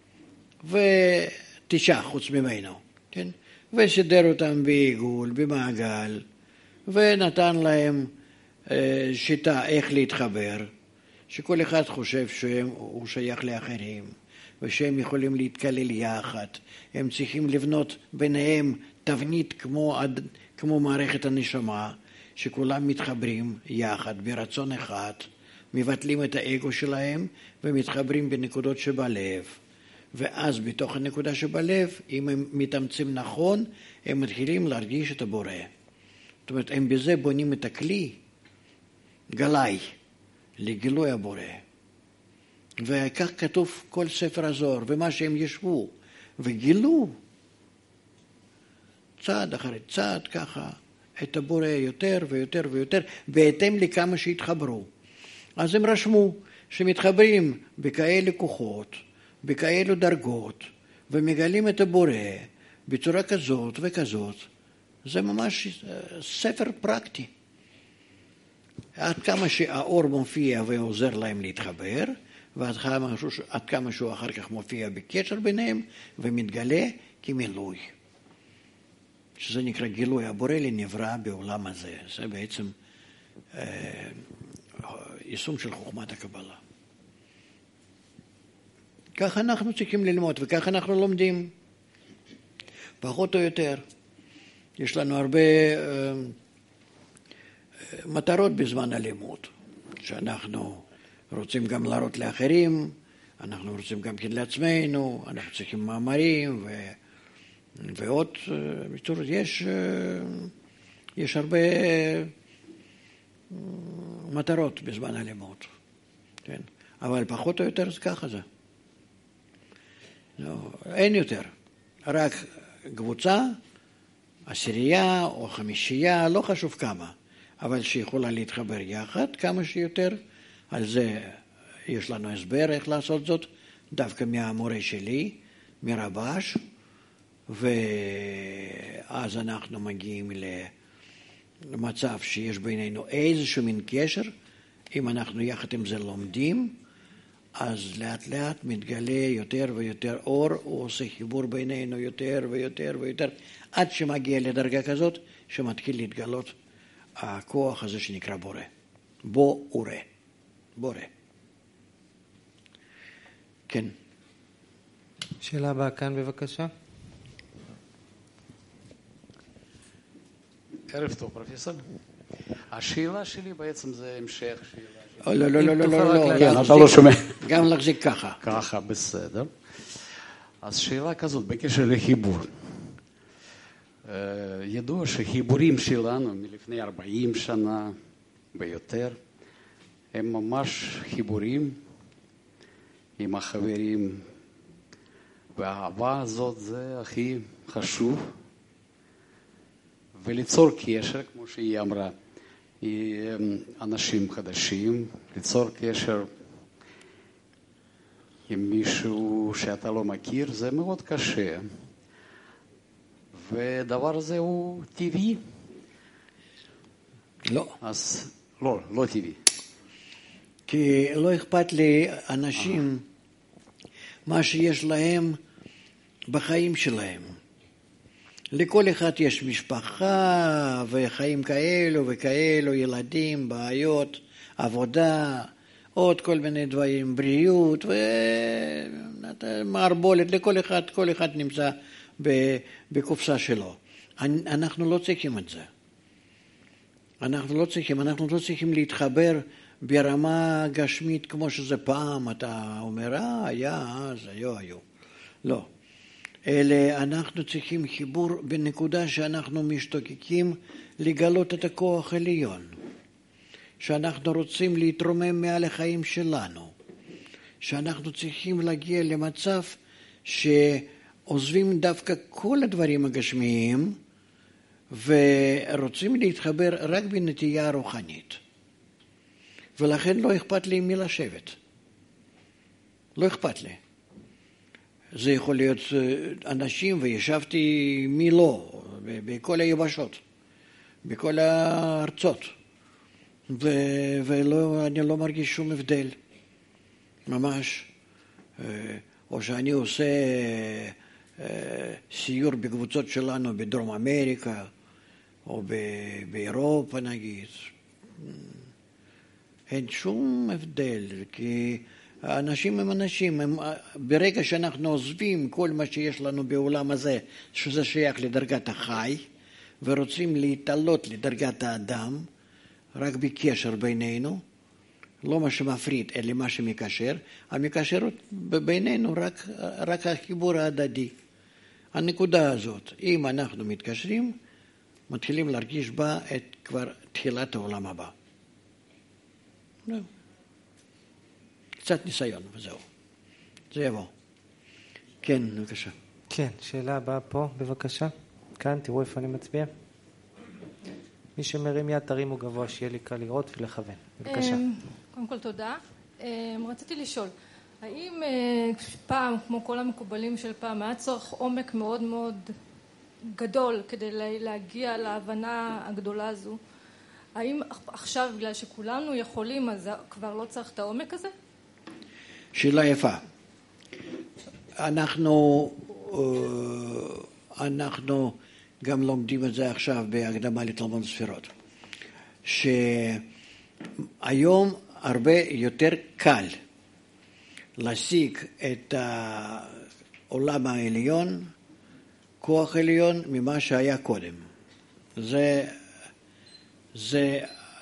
ו9 חוץ ממנו, כן? וסידר אותם בעיגול, במעגל, ונתן להם שיטה איך להתחבר, שכל אחד חושב שהוא שייך לאחרים, ושהם יכולים להתקלל יחד. הם צריכים לבנות ביניהם תבנית כמו מערכת הנשמה, שכולם מתחברים יחד ברצון אחד, מבטלים את האגו שלהם ומתחברים בנקודות שבלב. ואז בתוך הנקודה שבלב, אם הם מתאמצים נכון, הם מתחילים להרגיש את הבורא. זאת אומרת, הם בזה בונים את הכלי, גלאי, לגילוי הבורא. וכך כתוב כל ספר הזוהר, ומה שהם ישבו וגילו, צעד אחרי צעד ככה, את הבורא יותר ויותר ויותר, בהתאם לכמה שהתחברו. אז הם רשמו שמתחברים בכאלה כוחות, בכאלו דרגות, ומגלים את הבורא בצורה כזאת וכזאת. זה ממש ספר פרקטי. עד כמה שהאור מופיע ועוזר להם להתחבר, ועד כמה שהוא אחר כך מופיע בקשר ביניהם ומתגלה כמילוי. שזה נקרא גילוי הבורא לנברא בעולם הזה. זה בעצם יישום של חוכמת הקבלה. ככה אנחנו צריכים ללמוד, וככה אנחנו לומדים. פחות או יותר. יש לנו הרבה מטרות בזמן הלימוד, שאנחנו רוצים גם להראות לאחרים, אנחנו רוצים גם כן לעצמנו, אנחנו צריכים מאמרים, ועוד, יש הרבה מטרות בזמן הלימוד, כן? אבל פחות או יותר זה ככה זה. לא, אין יותר, רק קבוצה, עשירייה או חמישייה, לא חשוב כמה, אבל שיכולה להתחבר יחד כמה שיותר. על זה יש לנו הסבר איך לעשות זאת, דווקא מהמורה שלי, מרבש, ואז אנחנו מגיעים למצב שיש בינינו איזשהו מין קשר. אם אנחנו יחד עם זה לומדים, אז לאט לאט מתגלה יותר ויותר אור, הוא עושה חיבור בינינו יותר ויותר ויותר, עד שמגיע לדרגה כזאת שמתחיל להתגלות הכוח הזה שנקרא בורא. בורא. בורא. כן. שאלה הבאה כאן בבקשה. ערב טוב, פרופסור. השאלה שלי בעצם זה המשך שאלה. לא, לא, לא, לא, לא, כן, אתה לא שומע. גם להחזיק ככה. ככה, בסדר. אז שאלה כזאת, בקשר לחיבור. ידוע שחיבורים שלנו מלפני 40 שנה ויותר, הם ממש חיבורים עם החברים, והאהבה הזאת זה הכי חשוב, וליצור קשר, כמו שהיא אמרה, עם אנשים חדשים, ליצור קשר עם מישהו שאתה לא מכיר, זה מאוד קשה. ודבר הזה הוא טבעי. לא. אז לא טבעי. כי לא אכפת לי אנשים מה שיש להם בחיים שלהם. לכל אחד יש משפחה וחיים כאלו וכאלו, ילדים, בעיות, עבודה, עוד כל מיני דברים, בריאות ומערבולת, כל אחד נמצא בקופסה שלו. אנחנו לא צריכים את זה. אנחנו לא צריכים להתחבר ברמה גשמית כמו שזה פעם, אתה אומר, היה, אז היו. לא. אלא אנחנו צריכים חיבור בנקודה שאנחנו משתוקקים לגלות את הכוח העליון. שאנחנו רוצים להתרומם מעל החיים שלנו. שאנחנו צריכים להגיע למצב שעוזבים דווקא כל הדברים הגשמיים ורוצים להתחבר רק בנטייה רוחנית. ולכן לא אכפת לי מי לשבת. לא אכפת לי. זה יכול להיות אנשים, וישבתי מי לא, בכל היבשות, בכל הארצות. ואני לא מרגיש שום הבדל. ממש. או שאני עושה סיור בקבוצות שלנו בדרום אמריקה, או באירופה נגיד. אין שום הבדל, כי האנשים הם אנשים. ברגע שאנחנו עוזבים כל מה שיש לנו בעולם הזה, שזה שייך לדרגת החי, ורוצים להתעלות לדרגת האדם, רק בקשר בינינו, לא מה שמפריד, אלא מה שמקשר. המקשר בינינו רק החיבור ההדדי. הנקודה הזאת, אם אנחנו מתקשרים, מתחילים להרגיש בה את כבר תחילת העולם הבא. קצת ניסיון, וזהו. זה יבוא. כן, בבקשה. כן, שאלה הבאה פה, בבקשה. כאן, תראו איפה אני מצביע. מי שמרים יד תרימו גבוה, שיהיה לי קל לראות ולכוון. בבקשה. קודם כל תודה. רציתי לשאול, האם פעם, כמו כל המקובלים של פעם, היה צריך עומק מאוד מאוד גדול כדי להגיע להבנה הגדולה הזו? האם עכשיו, בגלל שכולנו יכולים, אז כבר לא צריך את העומק הזה? שאלה יפה. אנחנו גם לומדים את זה עכשיו בהקדמה לתלמוד ספירות. שהיום הרבה יותר קל להשיג את העולם העליון, כוח עליון, ממה שהיה קודם. זה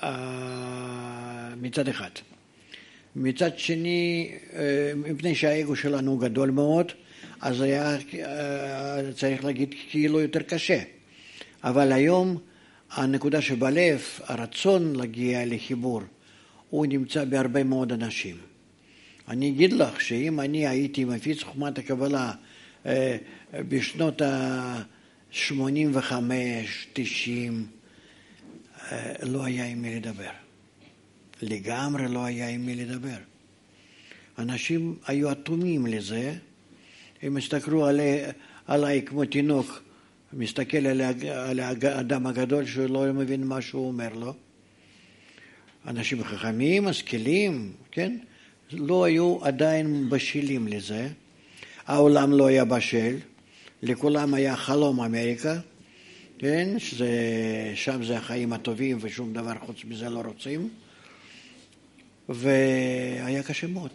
מצד אחד. מצד שני, מפני שהאגו שלנו גדול מאוד, אז היה צריך להגיד כאילו יותר קשה. אבל היום הנקודה שבלב, הרצון להגיע לחיבור, הוא נמצא בהרבה מאוד אנשים. אני אגיד לך שאם אני הייתי מפיץ חוכמת הקבלה בשנות ה-85, 90, לא היה עם מי לדבר. לגמרי לא היה עם מי לדבר. אנשים היו אטומים לזה, הם הסתכלו עליי כמו תינוק, מסתכל על האדם הגדול שלא מבין מה שהוא אומר לו. אנשים חכמים, משכילים, כן? לא היו עדיין בשלים לזה. העולם לא היה בשל, לכולם היה חלום אמריקה, כן? שם זה החיים הטובים ושום דבר חוץ מזה לא רוצים. והיה קשה מאוד.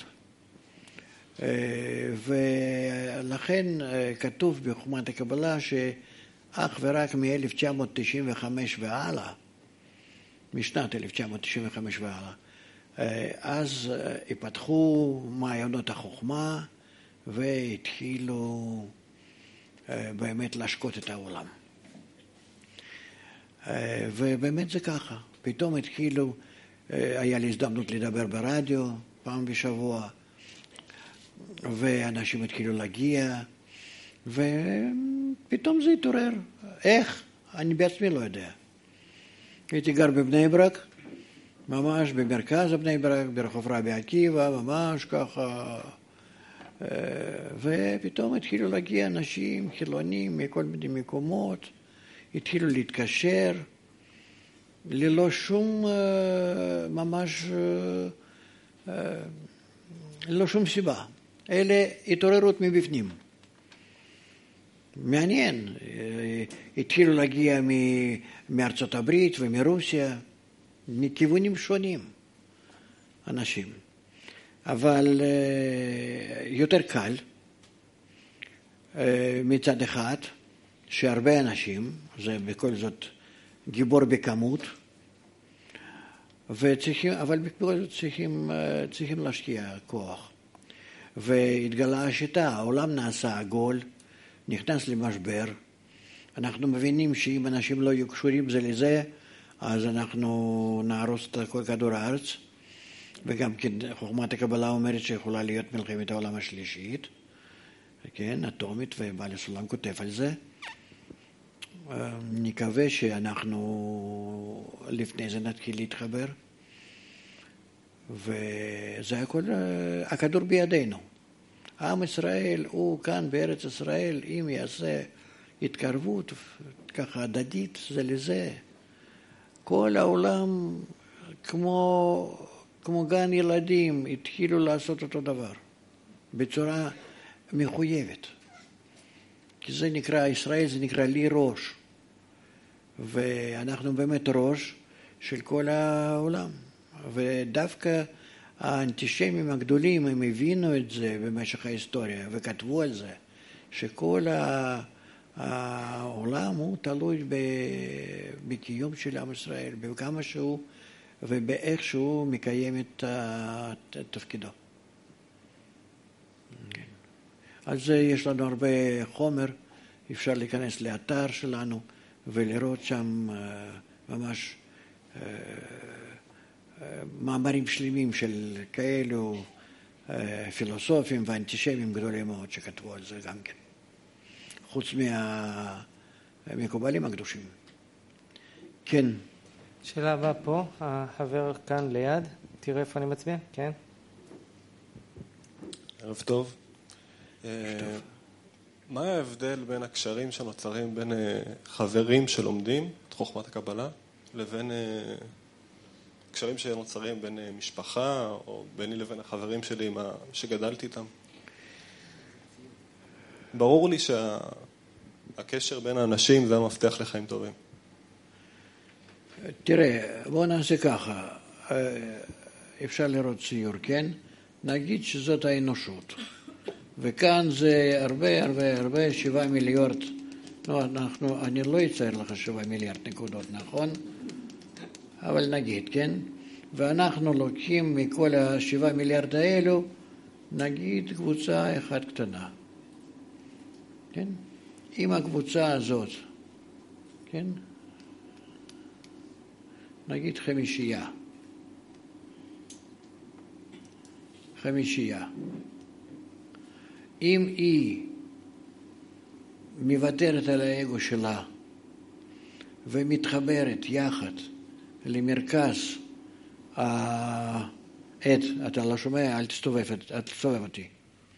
ולכן כתוב בחוכמת הקבלה שאך ורק מ-1995 והלאה, משנת 1995 והלאה, אז התפתחו מעיינות החוכמה והתחילו באמת להשקות את העולם. ובאמת זה ככה. פתאום התחילו, היה לי הזדמנות לדבר ברדיו פעם בשבוע, ואנשים התחילו להגיע, ופתאום זה התעורר. איך? אני בעצמי לא יודע. הייתי גר בבני ברק, ממש במרכז בני ברק, ברחוב רבי עקיבא, ממש ככה, ופתאום התחילו להגיע אנשים חילונים מכל מיני מקומות, התחילו להתקשר, ללא שום, ממש, ללא שום סיבה. אלה התעוררות מבפנים. מעניין, התחילו להגיע מארצות הברית ומרוסיה, מכיוונים שונים, אנשים. אבל יותר קל, מצד אחד, שהרבה אנשים, זה בכל זאת גיבור בכמות, אבל בכל זאת צריכים להשקיע כוח. והתגלה השיטה, העולם נעשה עגול, נכנס למשבר. אנחנו מבינים שאם אנשים לא יהיו קשורים זה לזה, אז אנחנו נהרוס את כל כדור הארץ. וגם כן חוכמת הקבלה אומרת שיכולה להיות מלחמת העולם השלישית, כן, אטומית, ובעל הסולם כותב על זה. נקווה שאנחנו לפני זה נתחיל להתחבר, וזה הכל, הכדור בידינו. עם ישראל הוא כאן בארץ ישראל, אם יעשה התקרבות ככה הדדית זה לזה, כל העולם כמו גן ילדים התחילו לעשות אותו דבר בצורה מחויבת, כי זה נקרא, ישראל זה נקרא לי ראש, ואנחנו באמת ראש של כל העולם. ודווקא האנטישמים הגדולים הם הבינו את זה במשך ההיסטוריה וכתבו על זה, שכל העולם הוא תלוי בקיום של עם ישראל, בכמה שהוא ובאיך שהוא מקיים את תפקידו. אז יש לנו הרבה חומר, אפשר להיכנס לאתר שלנו ולראות שם ממש מאמרים שלמים של כאלו פילוסופים ואנטישמים גדולים מאוד שכתבו על זה גם כן, חוץ מהמקובלים הקדושים. כן. שאלה הבאה פה, החבר כאן ליד, תראה איפה אני מצביע, כן. ערב טוב. מה ההבדל בין הקשרים שנוצרים בין חברים שלומדים את חוכמת הקבלה לבין הקשרים שנוצרים בין משפחה, או ביני לבין החברים שלי שגדלתי איתם. ברור לי שהקשר בין האנשים זה המפתח לחיים טובים. תראה, בואו נעשה ככה. אפשר לראות ציור, כן? נגיד שזאת האנושות. וכאן זה הרבה 7 מיליארד. אני לא אצייר לך 7 מיליארד נקודות, נכון? אבל נגיד, כן? ואנחנו לוקחים מכל 7 מיליארד האלו, נגיד קבוצה אחת קטנה. כן? עם הקבוצה הזאת, כן? נגיד חמישייה. אם היא מוותרת על האגו שלה ומתחברת יחד למרכז אתה לא שומע, אל תסתובב אותי.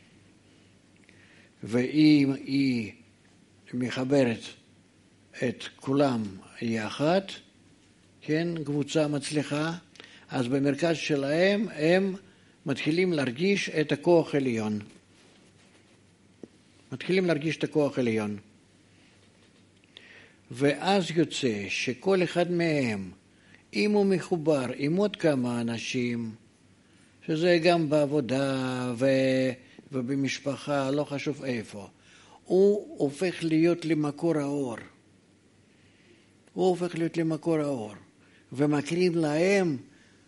ואם היא מחברת את כולם יחד, כן, קבוצה מצליחה, אז במרכז שלהם הם מתחילים להרגיש את הכוח העליון. ואז יוצא שכל אחד מהם, אם הוא מחובר עם עוד כמה אנשים, שזה גם בעבודה ובמשפחה, לא חשוב איפה, הוא הופך להיות למקור האור. ומקרים להם,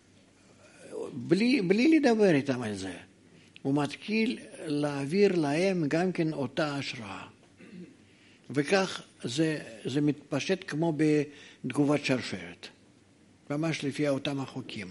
בלי לדבר איתם על זה, הוא מתחיל להעביר להם גם כן אותה השראה. וכך זה מתפשט כמו בתגובת שרשרת, ממש לפי אותם החוקים.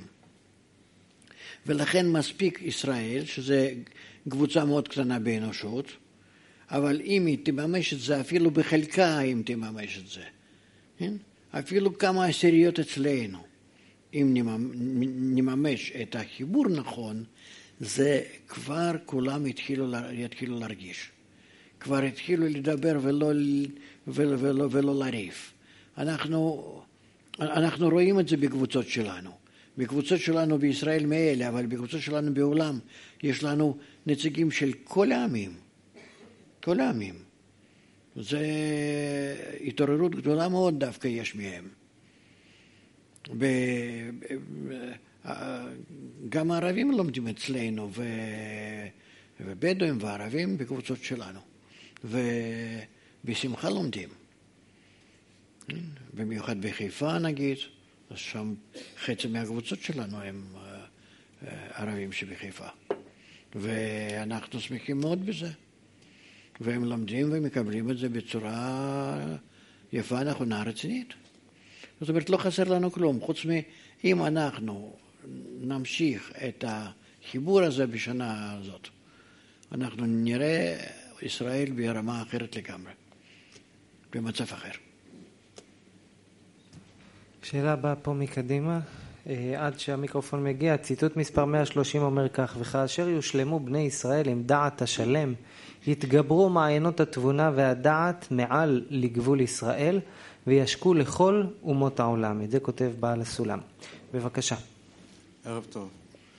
ולכן מספיק ישראל, שזה קבוצה מאוד קטנה באנושות, אבל אם היא תממש את זה, אפילו בחלקה אם תממש את זה, כן? אפילו כמה עשיריות אצלנו, אם נממש את החיבור נכון, זה כבר כולם יתחילו להרגיש. כבר התחילו לדבר ולא לריב. אנחנו רואים את זה בקבוצות שלנו. בקבוצות שלנו בישראל מאלה, אבל בקבוצות שלנו בעולם יש לנו נציגים של כל העמים. כל העמים. זה התעוררות גדולה מאוד דווקא יש מהם. גם הערבים לומדים אצלנו, ובדואים וערבים בקבוצות שלנו. ובשמחה לומדים. במיוחד בחיפה נגיד, אז שם חצי מהקבוצות שלנו הם ערבים שבחיפה. ואנחנו שמחים מאוד בזה. והם לומדים ומקבלים את זה בצורה יפה, נכונה, רצינית. זאת אומרת, לא חסר לנו כלום, חוץ אם אנחנו נמשיך את החיבור הזה בשנה הזאת, אנחנו נראה ישראל ברמה אחרת לגמרי, במצב אחר. שאלה הבאה פה מקדימה, עד שהמיקרופון מגיע, ציטוט מספר 130 אומר כך, וכאשר יושלמו בני ישראל עם דעת השלם, יתגברו מעיינות התבונה והדעת מעל לגבול ישראל, וישקו לכל אומות העולם. את זה כותב בעל הסולם. בבקשה. ערב טוב.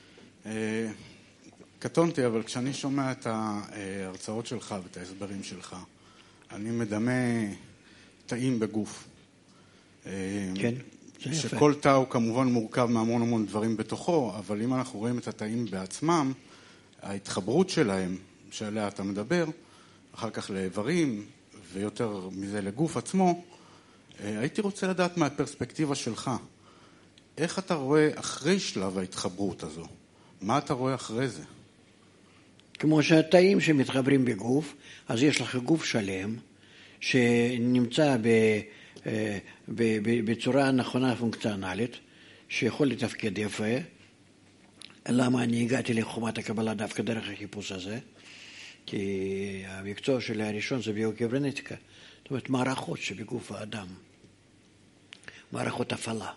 קטונתי, אבל כשאני שומע את ההרצאות שלך ואת ההסברים שלך, אני מדמה תאים בגוף. כן. שכל תא הוא כמובן מורכב מהמון המון דברים בתוכו, אבל אם אנחנו רואים את התאים בעצמם, ההתחברות שלהם, שעליה אתה מדבר, אחר כך לאיברים, ויותר מזה לגוף עצמו, הייתי רוצה לדעת מהפרספקטיבה שלך, איך אתה רואה אחרי שלב ההתחברות הזו? מה אתה רואה אחרי זה? כמו שהתאים שמתחברים בגוף, אז יש לך גוף שלם, שנמצא בצורה נכונה פונקציונלית, שיכול לתפקד יפה. למה אני הגעתי לחומת הקבלה דווקא דרך החיפוש הזה? כי המקצוע שלי הראשון זה ביוקיברנטיקה, זאת אומרת מערכות שבגוף האדם, מערכות הפעלה.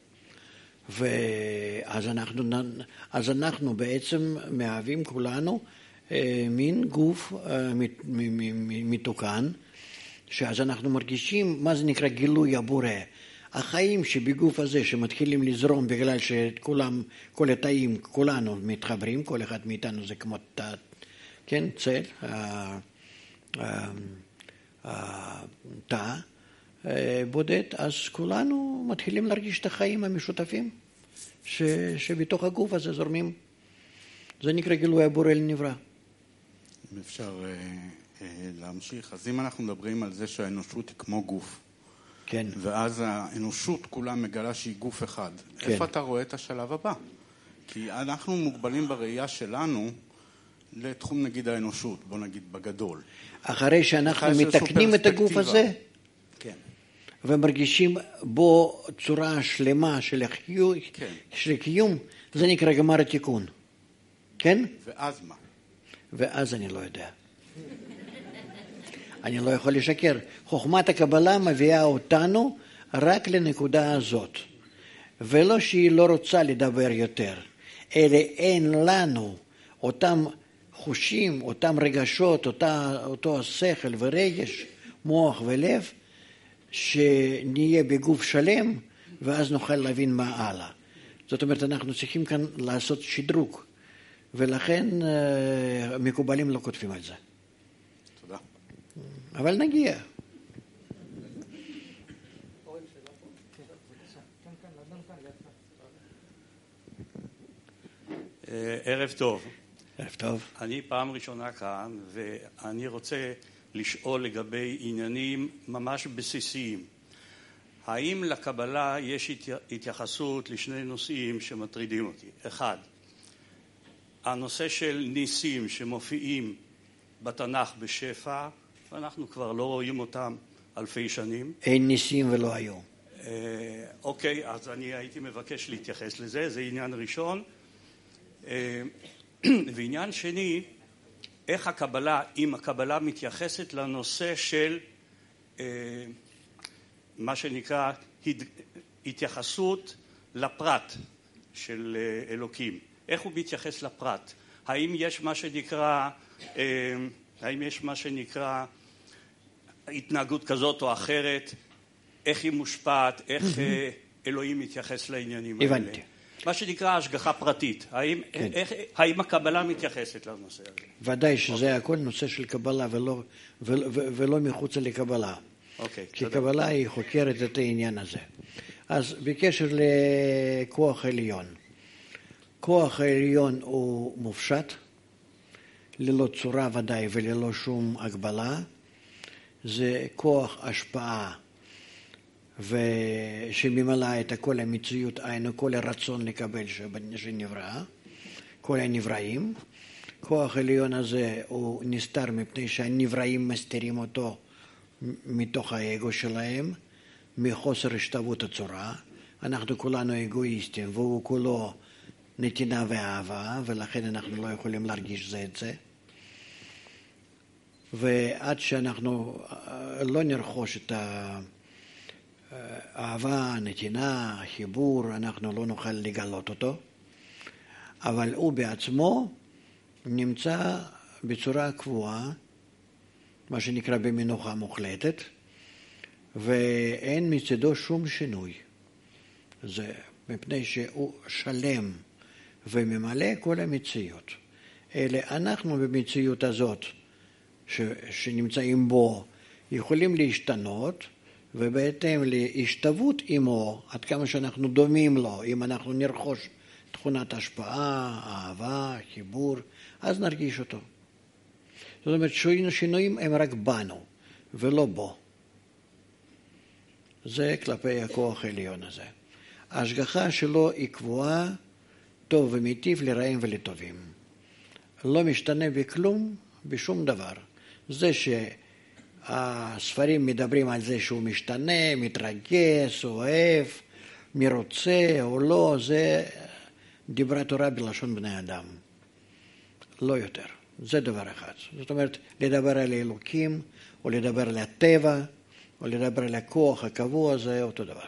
אז אנחנו בעצם מהווים כולנו מין גוף מתוקן, שאז אנחנו מרגישים מה זה נקרא גילוי הבורא. החיים שבגוף הזה שמתחילים לזרום בגלל שכולם, כל התאים, כולנו מתחברים, כל אחד מאיתנו זה כמו תא, כן, צל, תא בודד, אז כולנו מתחילים להרגיש את החיים המשותפים שבתוך הגוף הזה זורמים. זה נקרא גילוי הבורא לנברא. אם אפשר להמשיך, אז אם אנחנו מדברים על זה שהאנושות היא כמו גוף, כן. ואז האנושות כולה מגלה שהיא גוף אחד, כן. איפה אתה רואה את השלב הבא? כי אנחנו מוגבלים בראייה שלנו לתחום נגיד האנושות, בוא נגיד בגדול. אחרי שאנחנו מתקנים את הגוף הזה, כן. ומרגישים בו צורה שלמה של קיום, זה נקרא גמר התיקון. כן? ואז מה? ואז אני לא יודע. אני לא יכול לשקר. חוכמת הקבלה מביאה אותנו רק לנקודה הזאת. ולא שהיא לא רוצה לדבר יותר, אלא אין לנו אותם חושים, אותם רגשות, אותו שכל ורגש, מוח ולב, שנהיה בגוף שלם, ואז נוכל להבין מה הלאה. זאת אומרת, אנחנו צריכים כאן לעשות שדרוג, ולכן מקובלים לא כותבים על זה. תודה. אבל נגיע. ערב טוב. ערב טוב. אני פעם ראשונה כאן, ואני רוצה לשאול לגבי עניינים ממש בסיסיים. האם לקבלה יש התייחסות לשני נושאים שמטרידים אותי? אחד, הנושא של ניסים שמופיעים בתנ"ך בשפע, ואנחנו כבר לא רואים אותם אלפי שנים. אין ניסים ולא היו. אוקיי, אז אני הייתי מבקש להתייחס לזה, זה עניין ראשון. ועניין שני, איך הקבלה, אם הקבלה מתייחסת לנושא של מה שנקרא התייחסות לפרט של אלוקים. איך הוא מתייחס לפרט? האם יש מה שנקרא התנהגות כזאת או אחרת? איך היא מושפעת? איך אלוהים מתייחס לעניינים האלה? הבנתי. מה שנקרא השגחה פרטית. האם הקבלה מתייחסת לנושא הזה? ודאי שזה הכל נושא של קבלה ולא מחוץ לקבלה. כי קבלה היא חוקרת את העניין הזה. אז בקשר לכוח עליון. כוח העליון הוא מופשט, ללא צורה ודאי וללא שום הגבלה. זה כוח השפעה ושממלא את כל המציאות, היינו כל הרצון לקבל שנברא, כל הנבראים. כוח העליון הזה הוא נסתר מפני שהנבראים מסתירים אותו מתוך האגו שלהם, מחוסר השתוות הצורה. אנחנו כולנו אגואיסטים והוא כולו נתינה ואהבה, ולכן אנחנו לא יכולים להרגיש זה את זה. ועד שאנחנו לא נרכוש את האהבה, נתינה, חיבור, אנחנו לא נוכל לגלות אותו. אבל הוא בעצמו נמצא בצורה קבועה, מה שנקרא במנוחה מוחלטת, ואין מצדו שום שינוי. זה מפני שהוא שלם וממלא כל המציאות. אלה אנחנו במציאות הזאת שנמצאים בו יכולים להשתנות, ובהתאם להשתוות עמו, עד כמה שאנחנו דומים לו, אם אנחנו נרכוש תכונת השפעה, אהבה, חיבור, אז נרגיש אותו. זאת אומרת, שינויים הם רק בנו, ולא בו. זה כלפי הכוח העליון הזה. ההשגחה שלו היא קבועה, טוב ומיטיב לרעים ולטובים. לא משתנה בכלום, בשום דבר. זה שהספרים מדברים על זה שהוא משתנה, מתרגש, אוהב, מרוצה או לא, זה דיברה תורה בלשון בני אדם. לא יותר. זה דבר אחד. זאת אומרת, לדבר על אלוקים, או לדבר על הטבע, או לדבר על הכוח הקבוע, זה אותו דבר.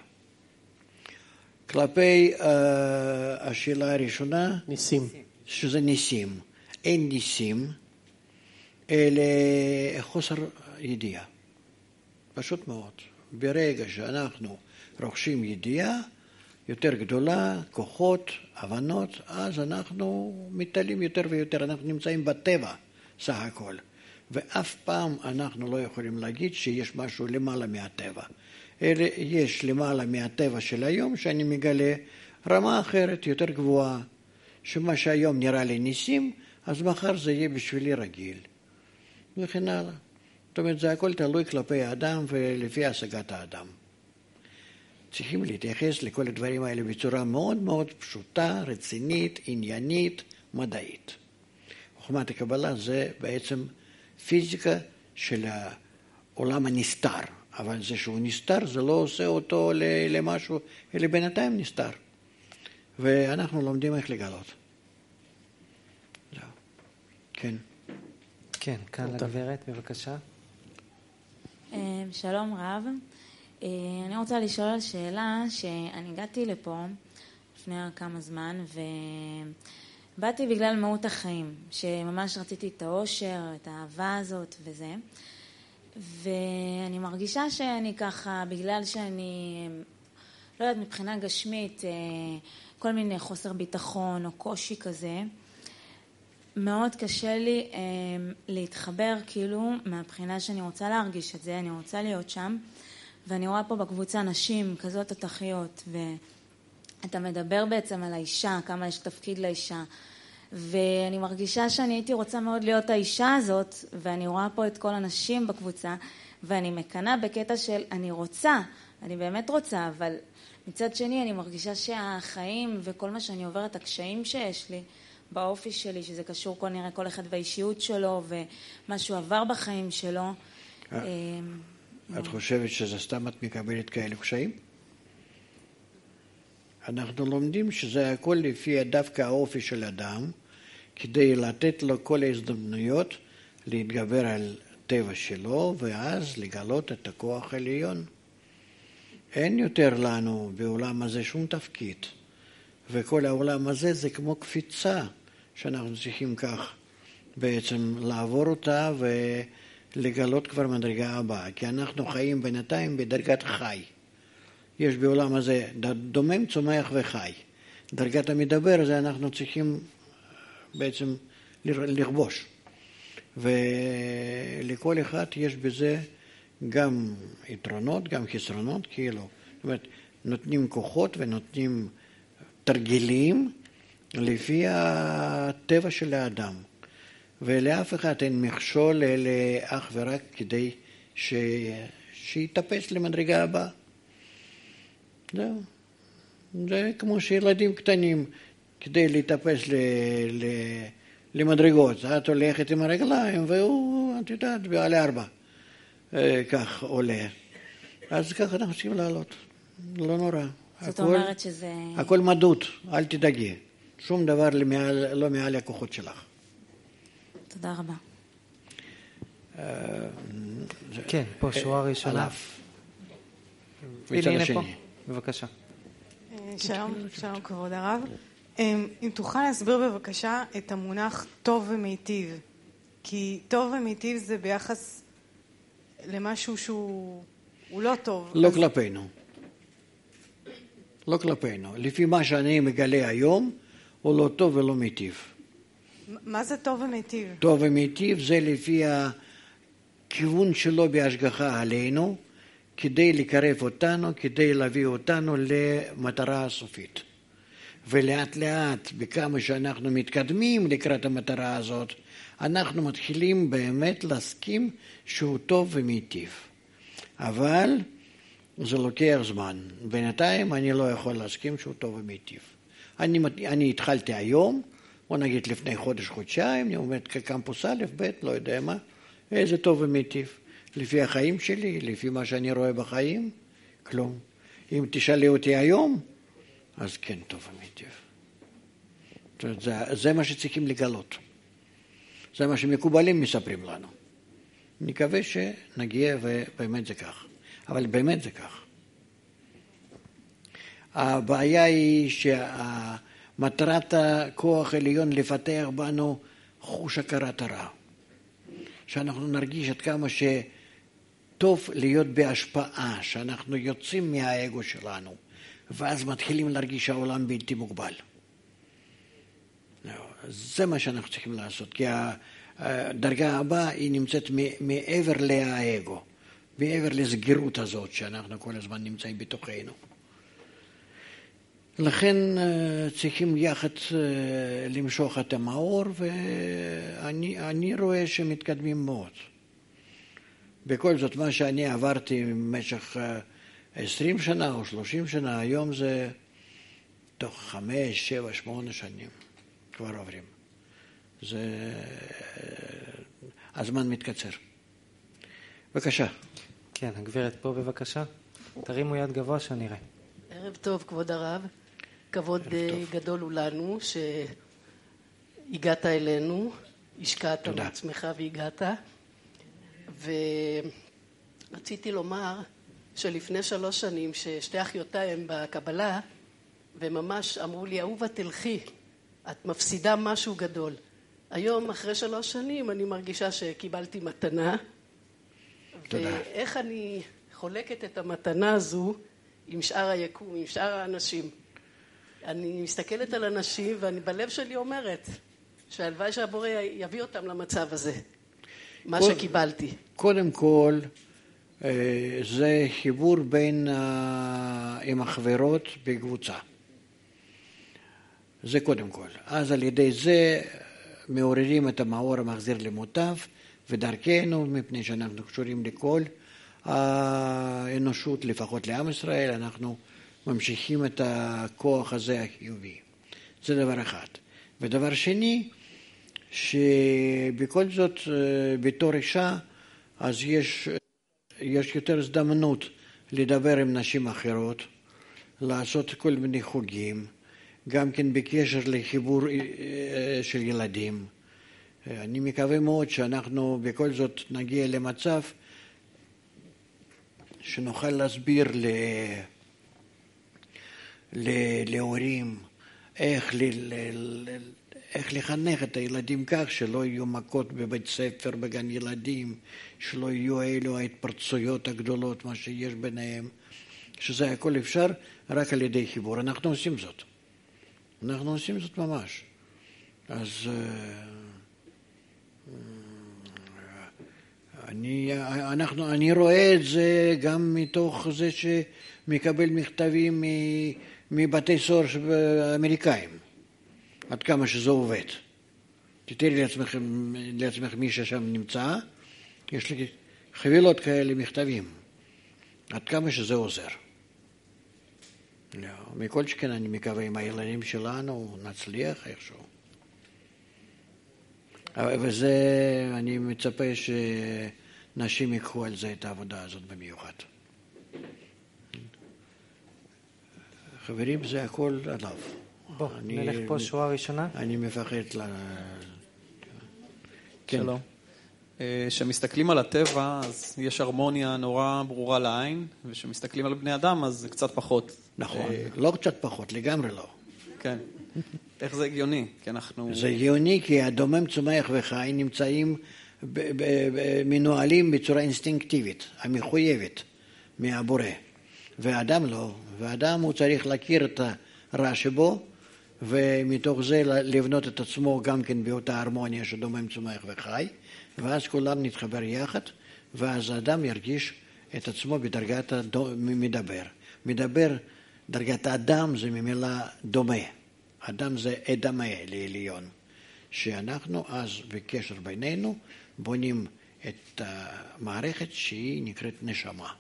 כלפי השאלה הראשונה, ניסים. שזה ניסים. אין ניסים, אלא חוסר ידיעה. פשוט מאוד. ברגע שאנחנו רוכשים ידיעה יותר גדולה, כוחות, הבנות, אז אנחנו מתעלים יותר ויותר, אנחנו נמצאים בטבע סך הכל. ואף פעם אנחנו לא יכולים להגיד שיש משהו למעלה מהטבע. אלא יש למעלה מהטבע של היום שאני מגלה רמה אחרת, יותר גבוהה, שמה שהיום נראה לי ניסים, אז מחר זה יהיה בשבילי רגיל. וכן הלאה. זאת אומרת, זה הכל תלוי כלפי האדם ולפי השגת האדם. צריכים להתייחס לכל הדברים האלה בצורה מאוד מאוד פשוטה, רצינית, עניינית, מדעית. חוכמת הקבלה זה בעצם פיזיקה של העולם הנסתר, אבל זה שהוא נסתר זה לא עושה אותו למשהו, אלא בינתיים נסתר. ואנחנו לומדים איך לגלות. כן. כן, כאן לגברת, בבקשה. שלום רב. אני רוצה לשאול על שאלה שאני הגעתי לפה לפני כמה זמן ובאתי בגלל מהות החיים, שממש רציתי את האושר, את האהבה הזאת וזה, ואני מרגישה שאני ככה, בגלל שאני לא יודעת מבחינה גשמית, כל מיני חוסר ביטחון או קושי כזה, מאוד קשה לי להתחבר כאילו מהבחינה שאני רוצה להרגיש את זה, אני רוצה להיות שם, ואני רואה פה בקבוצה נשים כזאת תותחיות, ואתה מדבר בעצם על האישה, כמה יש תפקיד לאישה, ואני מרגישה שאני הייתי רוצה מאוד להיות האישה הזאת, ואני רואה פה את כל הנשים בקבוצה, ואני מקנה בקטע של אני רוצה, אני באמת רוצה, אבל מצד שני אני מרגישה שהחיים וכל מה שאני עוברת, הקשיים שיש לי, באופי שלי, שזה קשור כל נראה כל אחד באישיות שלו, ומה שהוא עבר בחיים שלו. את חושבת שזה סתם את מקבלת כאלה קשיים? אנחנו לומדים שזה הכל לפי דווקא האופי של אדם, כדי לתת לו כל ההזדמנויות להתגבר על טבע שלו, ואז לגלות את הכוח העליון. אין יותר לנו בעולם הזה שום תפקיד, וכל העולם הזה זה כמו קפיצה, שאנחנו צריכים כך בעצם לעבור אותה ולגלות כבר מדרגה הבאה, כי אנחנו חיים בינתיים בדרגת חי. יש בעולם הזה דומם, צומח וחי. דרגת המדבר זה אנחנו צריכים בעצם לכבוש. ולכל אחד יש בזה גם יתרונות, גם חסרונות, כאילו. זאת אומרת, נותנים כוחות ונותנים תרגילים לפי הטבע של האדם. ולאף אחד אין מכשול אלא אך ורק כדי שיתאפס למדרגה הבאה. זהו. זה כמו שילדים קטנים, כדי להתאפס למדרגות. את הולכת עם הרגליים והוא, את יודעת, בעלי 4. כך עולה. אז ככה אנחנו צריכים לעלות. לא נורא. זאת אומרת שזה... הכל מדות, אל תדאגי. שום דבר לא מעל הכוחות שלך. תודה רבה. כן, פה שורה ראשונה. הנה פה, בבקשה. שלום, שלום כבוד הרב. אם תוכל להסביר בבקשה את המונח טוב ומיטיב. כי טוב ומיטיב זה ביחס למשהו שהוא לא טוב. לא כלפינו. לא כלפינו. לפי מה שאני מגלה היום, הוא לא טוב ולא מיטיב. מה זה טוב ומיטיב? טוב ומיטיב זה לפי הכיוון שלו בהשגחה עלינו, כדי לקרב אותנו, כדי להביא אותנו למטרה הסופית. ולאט לאט, בכמה שאנחנו מתקדמים לקראת המטרה הזאת, אנחנו מתחילים באמת להסכים שהוא טוב ומיטיב. אבל זה לוקח זמן. בינתיים אני לא יכול להסכים שהוא טוב ומיטיב. אני התחלתי היום, בוא נגיד לפני חודש-חודשיים, אני עומד כקמפוס א', ב', לא יודע מה, איזה טוב ומיטיב. לפי החיים שלי, לפי מה שאני רואה בחיים, כלום. אם תשאלי אותי היום, אז כן טוב ומיטיב. זה מה שצריכים לגלות. זה מה שמקובלים מספרים לנו. נקווה שנגיע ובאמת זה כך. אבל באמת זה כך. הבעיה היא שמטרת הכוח העליון לפתח בנו חוש הכרת הרע. שאנחנו נרגיש עד כמה טוב להיות בהשפעה, שאנחנו יוצאים מהאגו שלנו, ואז מתחילים להרגיש שהעולם בלתי מוגבל. זה מה שאנחנו צריכים לעשות, כי הדרגה הבאה היא נמצאת מעבר לאגו, מעבר לסגירות הזאת שאנחנו כל הזמן נמצאים בתוכנו. לכן צריכים יחד למשוך את המאור, ואני רואה שמתקדמים מאוד. בכל זאת, מה שאני עברתי במשך 20 שנה או 30 שנה, היום זה תוך 5, 7, 8 שנים כבר עוברים. הזמן מתקצר. בבקשה. כן, הגברת פה בבקשה. תרימו יד גבוה שנראה. ערב טוב, כבוד הרב. כבוד גדול הוא לנו שהגעת אלינו, השקעת מעצמך והגעת. ורציתי לומר שלפני 3 שנים ששתי אחיותיי הם בקבלה, וממש אמרו לי, אהובה תלכי, את מפסידה משהו גדול. היום אחרי 3 שנים אני מרגישה שקיבלתי מתנה. תודה. ואיך אני חולקת את המתנה הזו עם שאר היקום, עם שאר האנשים. אני מסתכלת על אנשים ואני בלב שלי אומרת שהלוואי שהבורא יביא אותם למצב הזה, מה שקיבלתי. קודם כל, זה חיבור בין עם החברות בקבוצה. זה קודם כל. אז על ידי זה מעוררים את המאור המחזיר למוטב, ודרכנו, מפני שאנחנו קשורים לכל האנושות, לפחות לעם ישראל, אנחנו ממשיכים את הכוח הזה החיובי. זה דבר אחד. ודבר שני, שבכל זאת בתור אישה, אז יש יותר הזדמנות לדבר עם נשים אחרות, לעשות כל מיני חוגים, גם כן בקשר לחיבור של ילדים. אני מקווה מאוד שאנחנו בכל זאת נגיע למצב שנוכל להסביר להורים איך לחנך את הילדים כך שלא יהיו מכות בבית ספר, בגן ילדים, שלא יהיו אלו ההתפרצויות הגדולות, מה שיש ביניהם, שזה הכל אפשר רק על ידי חיבור. אנחנו עושים זאת. אנחנו עושים זאת ממש. אז אני רואה את זה גם מתוך זה שמקבל מכתבים מבתי סוהר אמריקאים, עד כמה שזה עובד. תתארי לעצמך מי ששם נמצא, יש לי חבילות כאלה מכתבים, עד כמה שזה עוזר. מכל שכן אני מקווה עם הילדים שלנו נצליח איכשהו. וזה, אני מצפה שנשים יקחו על זה את העבודה הזאת במיוחד. חברים, זה הכל עליו. בוא, נלך פה שורה ראשונה. אני מפחד כן. שלום. כשמסתכלים על הטבע, אז יש הרמוניה נורא ברורה לעין, וכשמסתכלים על בני אדם, אז זה קצת פחות. נכון, לא קצת פחות, לגמרי לא. כן. איך זה הגיוני? כי אנחנו... זה הגיוני כי הדומם, צומח וחי נמצאים מנוהלים בצורה אינסטינקטיבית, המחויבת מהבורא. והאדם לא. והאדם הוא צריך להכיר את הרע שבו, ומתוך זה לבנות את עצמו גם כן באותה הרמוניה שדומם, צומח וחי, ואז כולם נתחבר יחד, ואז האדם ירגיש את עצמו בדרגת מדבר. מדבר, דרגת האדם זה ממילה דומה. אדם זה אדמה לעליון. שאנחנו אז בקשר בינינו בונים את המערכת שהיא נקראת נשמה.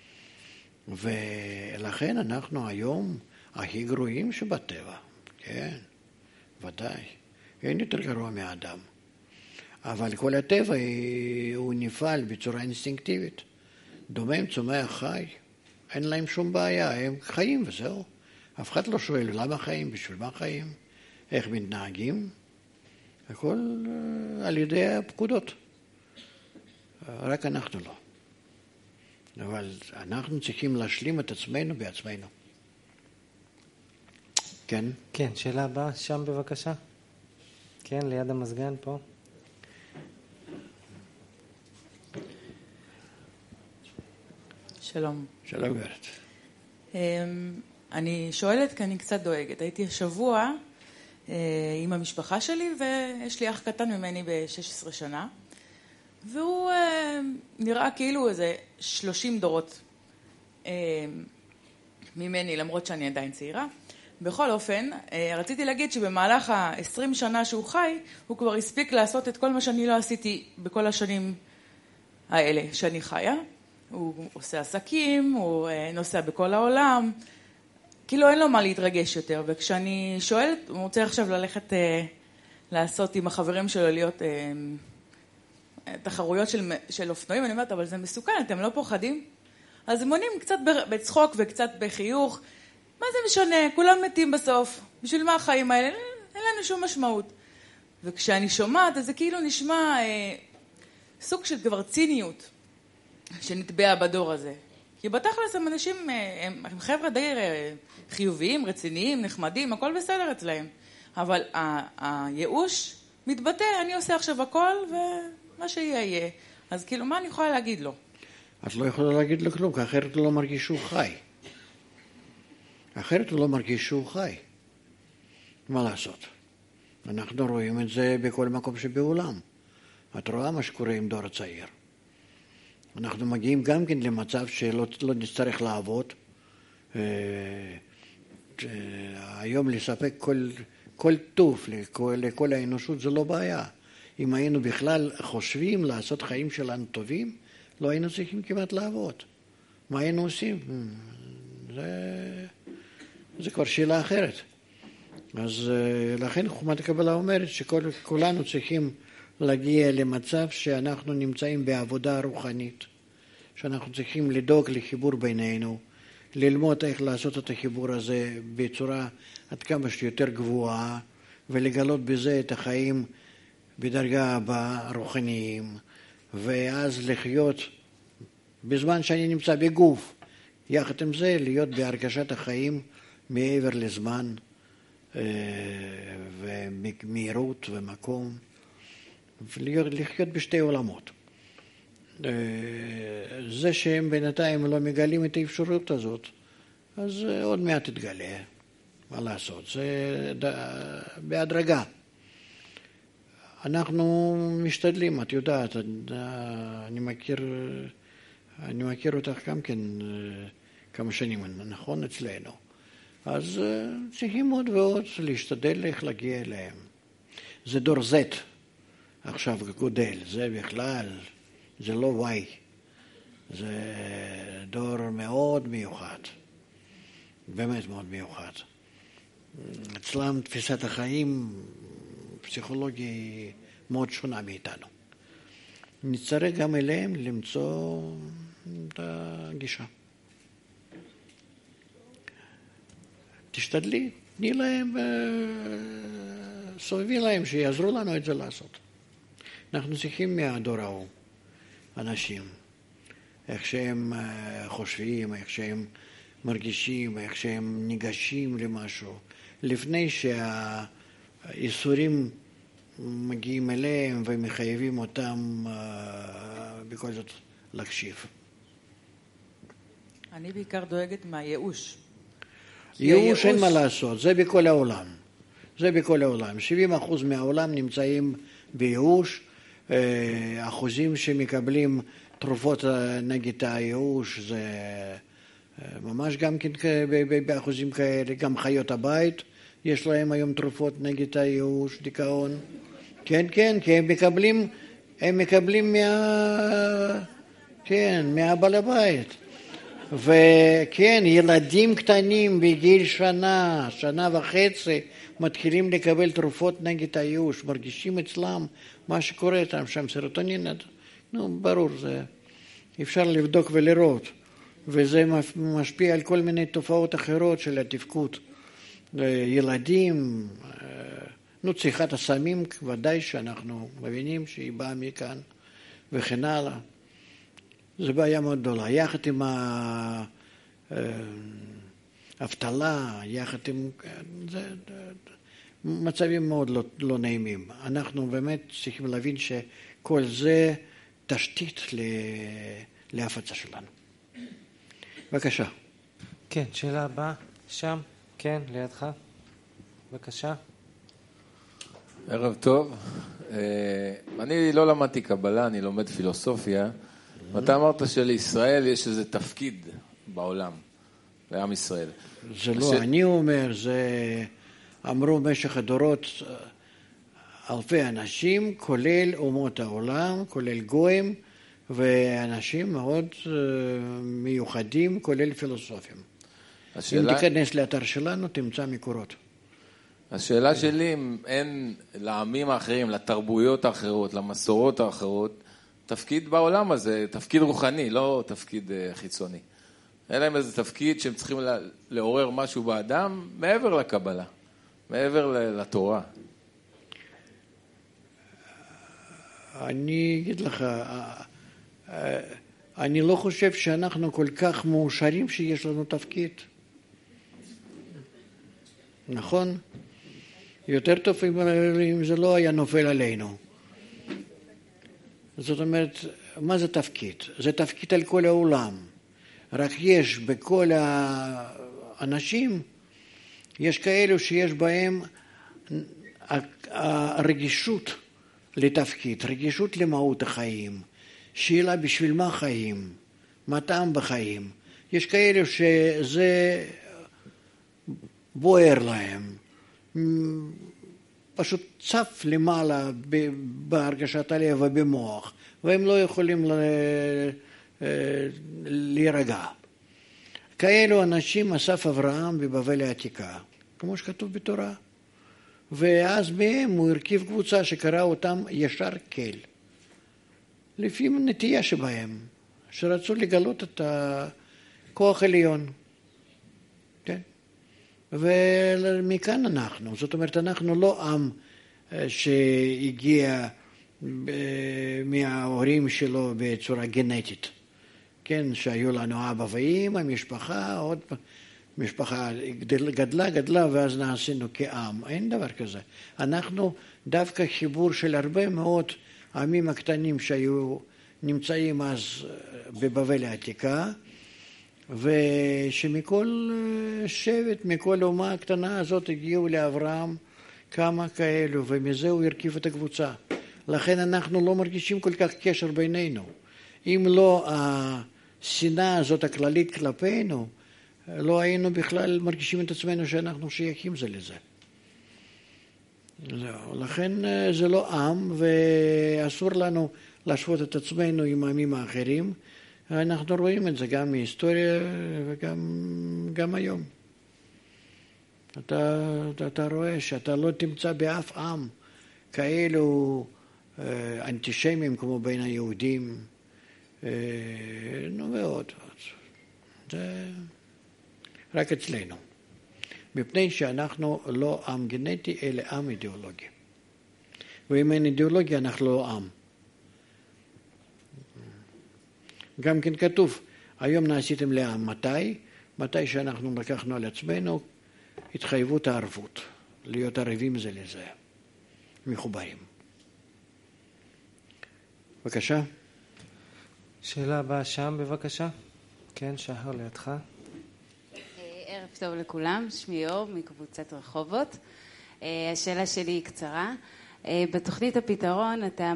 ולכן אנחנו היום הכי גרועים שבטבע. כן, ודאי. אין יותר גרוע מהאדם. אבל כל הטבע הוא נפעל בצורה אינסטינקטיבית. דומם, צומח, חי. אין להם שום בעיה, הם חיים וזהו. אף אחד לא שואל למה חיים, בשביל מה חיים, איך מתנהגים. הכל על ידי הפקודות. רק אנחנו לא. אבל אנחנו צריכים להשלים את עצמנו בעצמנו. כן? כן, שאלה הבאה, שם בבקשה. כן, ליד המזגן פה. שלום. שלום גברת. אני שואלת כי אני קצת דואגת. הייתי השבוע עם המשפחה שלי, ויש לי אח קטן ממני ב-16 שנה, והוא נראה כאילו איזה 30 דורות ממני, למרות שאני עדיין צעירה. בכל אופן, רציתי להגיד שבמהלך ה-20 שנה שהוא חי, הוא כבר הספיק לעשות את כל מה שאני לא עשיתי בכל השנים האלה שאני חיה. הוא עושה עסקים, הוא נוסע בכל העולם, כאילו אין לו מה להתרגש יותר. וכשאני שואלת, הוא רוצה עכשיו ללכת לעשות עם החברים שלו, להיות תחרויות של אופנועים, אני אומרת, אבל זה מסוכן, אתם לא פוחדים? אז הם עונים קצת בצחוק וקצת בחיוך, מה זה משנה, כולם מתים בסוף, בשביל מה החיים האלה? אין לנו שום משמעות. וכשאני שומעת, אז זה כאילו נשמע סוג של כבר ציניות שנטבע בדור הזה. כי בתכלס הם אנשים, הם חבר'ה די חיוביים, רציניים, נחמדים, הכל בסדר אצלהם. אבל הייאוש מתבטא, אני עושה עכשיו הכל ומה שיהיה. אז כאילו, מה אני יכולה להגיד לו? את לא יכולה להגיד לו כלום, כי אחרת הוא לא מרגיש שהוא חי. אחרת הוא לא מרגיש שהוא חי. מה לעשות? אנחנו רואים את זה בכל מקום שבעולם. את רואה מה שקורה עם דור הצעיר. אנחנו מגיעים גם כן למצב שלא נצטרך לעבוד. היום לספק כל טוב לכל האנושות זה לא בעיה. אם היינו בכלל חושבים לעשות חיים שלנו טובים, לא היינו צריכים כמעט לעבוד. מה היינו עושים? זה כבר שאלה אחרת. אז לכן חוכמת הקבלה אומרת שכולנו צריכים להגיע למצב שאנחנו נמצאים בעבודה רוחנית, שאנחנו צריכים לדאוג לחיבור בינינו, ללמוד איך לעשות את החיבור הזה בצורה עד כמה שיותר גבוהה, ולגלות בזה את החיים בדרגה הבאה רוחניים, ואז לחיות בזמן שאני נמצא בגוף, יחד עם זה להיות בהרגשת החיים מעבר לזמן ומהירות ומקום, ולחיות בשתי עולמות. זה שהם בינתיים לא מגלים את האפשרות הזאת, אז עוד מעט תתגלה. מה לעשות? זה בהדרגה. אנחנו משתדלים, את יודעת, אני מכיר אותך גם כן כמה שנים, נכון, אצלנו. אז צריכים עוד ועוד להשתדל איך להגיע אליהם. זה דור Z עכשיו גודל, זה בכלל, זה לא Y. זה דור מאוד מיוחד, באמת מאוד מיוחד. אצלם תפיסת החיים פסיכולוגי מאוד שונה מאיתנו. נצטרך גם אליהם למצוא את הגישה. תשתדלי, תני להם, סובבי להם שיעזרו לנו את זה לעשות. אנחנו צריכים מהדור ההוא אנשים, איך שהם חושבים, איך שהם מרגישים, איך שהם ניגשים למשהו, לפני שהאיסורים מגיעים אליהם ומחייבים אותם בכל זאת להקשיב. אני בעיקר דואגת מהייאוש. ייאוש אין מה לעשות, זה בכל העולם. זה בכל העולם. 70% מהעולם נמצאים בייאוש, אחוזים שמקבלים תרופות נגד הייאוש, זה ממש גם כן באחוזים כאלה, גם חיות הבית, יש להם היום תרופות נגד הייאוש, דיכאון. כן, כן, כי הם מקבלים מהבעל הבית. וכן, ילדים קטנים בגיל שנה וחצי, מתחילים לקבל תרופות נגד הייאוש, מרגישים אצלם מה שקורה איתם שם, סרוטונין, ברור, זה אפשר לבדוק ולראות, וזה משפיע על כל מיני תופעות אחרות של התפקוד. ילדים, צריכת הסמים, ודאי שאנחנו מבינים שהיא באה מכאן, וכן הלאה. זה בעיה מאוד גדולה. יחד עם האבטלה, יחד עם מצבים מאוד לא נעימים. אנחנו באמת צריכים להבין שכל זה תשתית להפצה שלנו. בבקשה. כן, שאלה הבאה, שם, כן, לידך. בבקשה. ערב טוב. אני לא למדתי קבלה, אני לומד פילוסופיה. ואתה אמרת שלישראל יש איזה תפקיד בעולם, לעם ישראל. זה לא אני אומר, זה אמרו במשך הדורות אלפי אנשים, כולל אומות העולם, כולל גויים, ואנשים מאוד מיוחדים, כולל פילוסופים. אם תיכנס לאתר שלנו, תמצא מקורות. השאלה שלי, אם אין לעמים האחרים, לתרבויות האחרות, למסורות האחרות, תפקיד בעולם הזה, תפקיד רוחני, לא תפקיד חיצוני. אין להם איזה תפקיד שהם צריכים לעורר משהו באדם, מעבר לקבלה, מעבר לתורה. אני אגיד לך, אני לא חושב שאנחנו כל כך מאושרים שיש לנו תפקיד. נכון? יותר טוב אם זה לא היה נופל עלינו. זאת אומרת, מה זה תפקיד? זה תפקיד על כל העולם. רק יש בכל האנשים, יש כאלו שיש בהם הרגישות לתפקיד, רגישות למהות החיים, שאלה בשביל מה חיים, מה טעם בחיים. יש כאלו שזה בוער להם, פשוט צף למעלה בהרגשת הלב ובמוח, והם לא יכולים להירגע. כאלו אנשים אסף אברהם בבבל העתיקה, כמו שכתוב בתורה. ואז מהם הוא הרכיב קבוצה שקרא אותם ישר כל. לפי נטייה שבהם, שרצו לגלות את הכוח עליון. כן? ומכאן אנחנו, זאת אומרת, אנחנו לא עם שהגיע מההורים שלו בצורה גנטית. כן, שהיו לנו אבא ואמא, משפחה, עוד משפחה גדלה ואז נעשינו כעם. אין דבר כזה. אנחנו דווקא חיבור של הרבה מאוד העמים הקטנים שהיו נמצאים אז בבבל העתיקה, ושמכל שבט, מכל אומה הקטנה הזאת הגיעו לאברהם כמה כאלו, ומזה הוא הרכיב את הקבוצה. לכן אנחנו לא מרגישים כל כך קשר בינינו. אם לא השנאה הזאת הכללית כלפינו, לא היינו בכלל מרגישים את עצמנו שאנחנו שייכים זה לזה. לכן זה לא עם, ואסור לנו להשוות את עצמנו עם העמים האחרים. אנחנו רואים את זה גם מהיסטוריה וגם היום. אתה רואה שאתה לא תמצא באף עם כאלו אנטישמים כמו בין היהודים, ועוד. זה רק אצלנו. מפני שאנחנו לא עם גנטי, אלא עם אידיאולוגי. ואם אין אידיאולוגיה, אנחנו לא עם. גם כן כתוב, היום נעשיתם לעם. מתי שאנחנו לקחנו על עצמנו התחייבות הערבות, להיות ערבים זה לזה, מחוברים. בבקשה. שאלה הבאה שם, בבקשה. כן, שחר לידך. ערב טוב לכולם, שמי אור מקבוצת רחובות. השאלה שלי היא קצרה. בתוכנית הפתרון אתה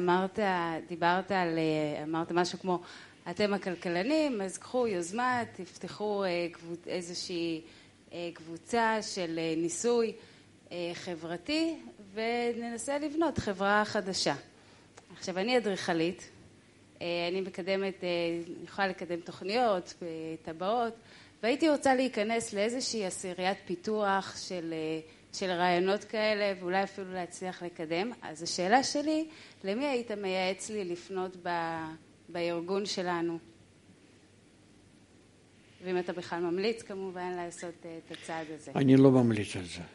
אמרת משהו כמו אתם הכלכלנים, אז קחו יוזמה, תפתחו איזושהי קבוצה של ניסוי חברתי וננסה לבנות חברה חדשה. עכשיו אני אדריכלית, אני יכולה לקדם תוכניות, טבעות, והייתי רוצה להיכנס לאיזושהי עשיריית פיתוח של רעיונות כאלה, ואולי אפילו להצליח לקדם. אז השאלה שלי, למי היית מייעץ לי לפנות בארגון שלנו? ואם אתה בכלל ממליץ כמובן לעשות את הצעד הזה. אני לא ממליץ על זה.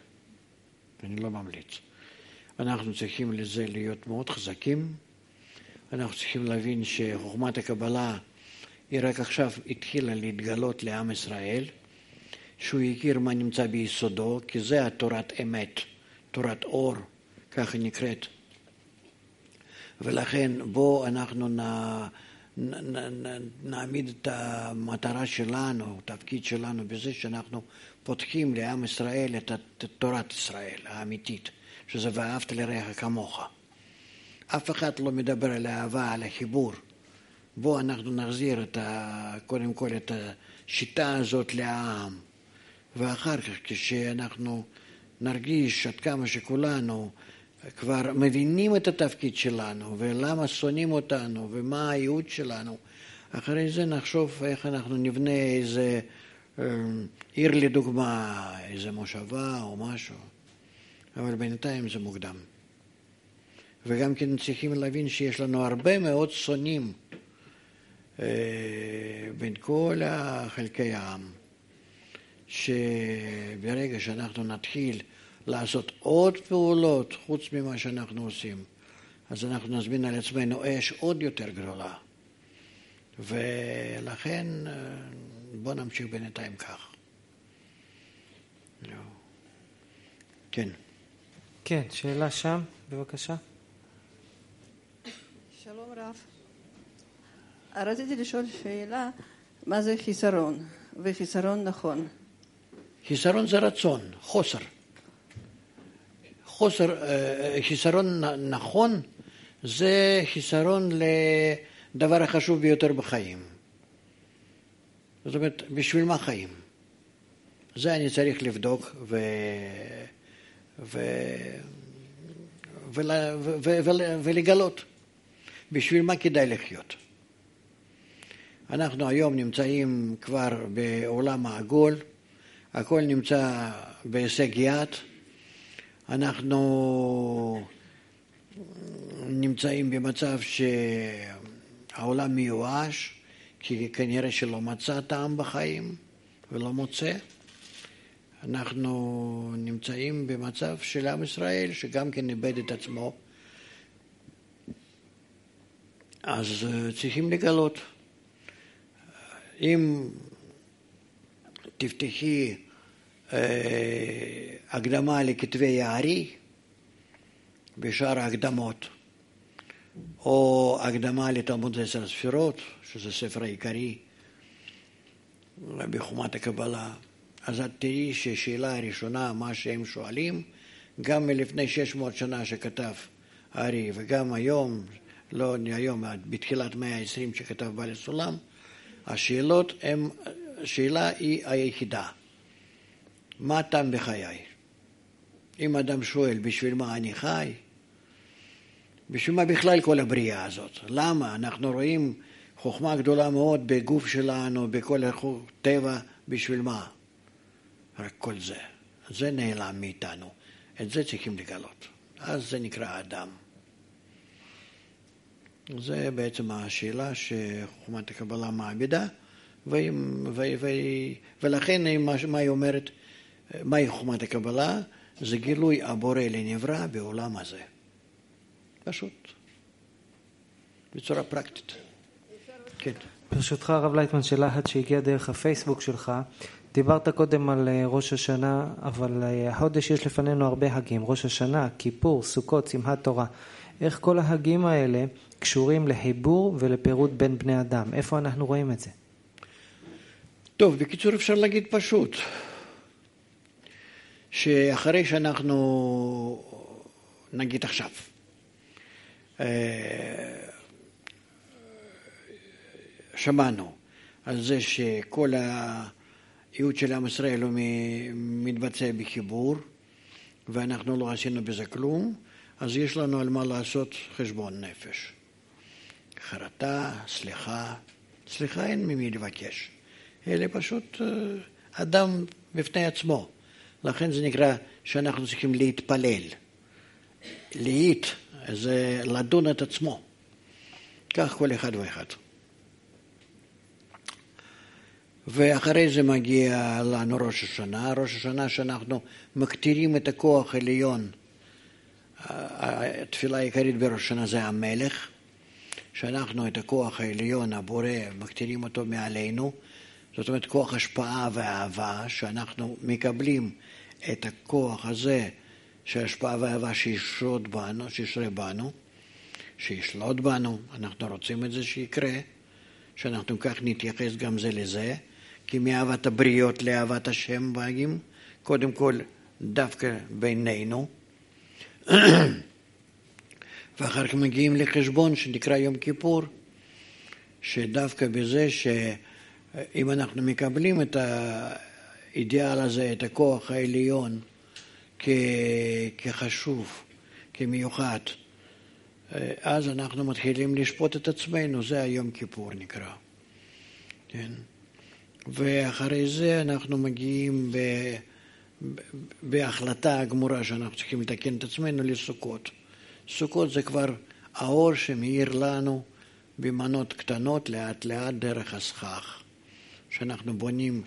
אנחנו צריכים לזה להיות מאוד חזקים. אנחנו צריכים להבין שחוכמת הקבלה היא רק עכשיו התחילה להתגלות לעם ישראל, שהוא יכיר מה נמצא ביסודו, כי זה התורת אמת, תורת אור, ככה נקראת. ולכן בוא אנחנו נעמיד את המטרה שלנו, התפקיד שלנו בזה שאנחנו פותחים לעם ישראל את תורת ישראל האמיתית, שזה ואהבת לרעך כמוך. אף אחד לא מדבר על האהבה, על החיבור. בואו אנחנו נחזיר קודם כל את השיטה הזאת לעם, ואחר כך כשאנחנו נרגיש עד כמה שכולנו כבר מבינים את התפקיד שלנו ולמה שונאים אותנו ומה הייעוד שלנו, אחרי זה נחשוב איך אנחנו נבנה איזה עיר לדוגמה, איזה מושבה או משהו, אבל בינתיים זה מוקדם. וגם כן צריכים להבין שיש לנו הרבה מאוד שונאים בין כל חלקי העם, שברגע שאנחנו נתחיל לעשות עוד פעולות חוץ ממה שאנחנו עושים, אז אנחנו נזמין על עצמנו אש עוד יותר גדולה. ולכן בוא נמשיך בינתיים כך. כן. כן, שאלה שם, בבקשה. שלום רב. רציתי לשאול שאלה, מה זה חיסרון, וחיסרון נכון? חיסרון זה רצון, חוסר. חיסרון נכון זה חיסרון לדבר החשוב ביותר בחיים. זאת אומרת, בשביל מה חיים? זה אני צריך לבדוק ולגלות. בשביל מה כדאי לחיות? אנחנו היום נמצאים כבר בעולם העגול, הכל נמצא בהישג יד, אנחנו נמצאים במצב שהעולם מיואש, כי כנראה שלא מצא טעם בחיים ולא מוצא. אנחנו נמצאים במצב של עם ישראל שגם כן איבד את עצמו, אז צריכים לגלות. אם תפתחי הקדמה לכתבי יערי בשאר ההקדמות, או הקדמה לתלמוד 10 ספירות, שזה ספר העיקרי בחומת הקבלה, אז את תראי ששאלה הראשונה, מה שהם שואלים, גם מלפני 600 שנה שכתב הארי, וגם היום, לא היום, בתחילת 120 שכתב בעל הסולם, השאלה היא היחידה. מה הטעם בחיי? אם אדם שואל בשביל מה אני חי, בשביל מה בכלל כל הבריאה הזאת? למה? אנחנו רואים חוכמה גדולה מאוד בגוף שלנו, בכל טבע, בשביל מה? רק כל זה. זה נעלם מאיתנו. את זה צריכים לגלות. אז זה נקרא אדם. זה בעצם השאלה שחוכמת הקבלה מעבידה, ולכן מה היא אומרת, מהי חוכמת הקבלה? זה גילוי הבורא לנברא בעולם הזה. פשוט. בצורה פרקטית. כן. ברשותך הרב לייטמן, שאלה אחת שהגיעה דרך הפייסבוק שלך. דיברת קודם על ראש השנה, אבל החודש יש לפנינו הרבה חגים. ראש השנה, כיפור, סוכות, שמחת תורה. איך כל החגים האלה קשורים לחיבור ולפירוד בין בני אדם? איפה אנחנו רואים את זה? טוב, בקיצור אפשר להגיד פשוט, שאחרי שאנחנו, נגיד עכשיו, שמענו על זה שכל הייעוד של עם ישראל הוא מתבצע בחיבור, ואנחנו לא עשינו בזה כלום, אז יש לנו על מה לעשות חשבון נפש. חרטה, סליחה אין ממי לבקש. אלה פשוט אדם בפני עצמו. לכן זה נקרא שאנחנו צריכים להתפלל. זה לדון את עצמו. כך כל אחד ואחד. ואחרי זה מגיע לנו ראש השנה. ראש השנה שאנחנו מקטירים את הכוח העליון. התפילה העיקרית בראש השנה זה המלך. שאנחנו את הכוח העליון, הבורא, מקטירים אותו מעלינו. זאת אומרת, כוח השפעה ואהבה, שאנחנו מקבלים את הכוח הזה, שהשפעה ואהבה שישרות בנו, שישרה בנו, שישלוט בנו, אנחנו רוצים את זה שיקרה, שאנחנו כך נתייחס גם זה לזה, כי מאהבת הבריות לאהבת השם באים, קודם כל דווקא בינינו, ואחר כך מגיעים לחשבון שנקרא יום כיפור, שדווקא בזה שאם אנחנו מקבלים את האידיאל הזה, את הכוח העליון כחשוב, כמיוחד, אז אנחנו מתחילים לשפוט את עצמנו, זה היום כיפור נקרא. כן? ואחרי זה אנחנו מגיעים בהחלטה הגמורה שאנחנו צריכים לתקן את עצמנו לסוכות. סוכות זה כבר האור שמאיר לנו במנות קטנות לאט לאט דרך הסכך, שאנחנו בונים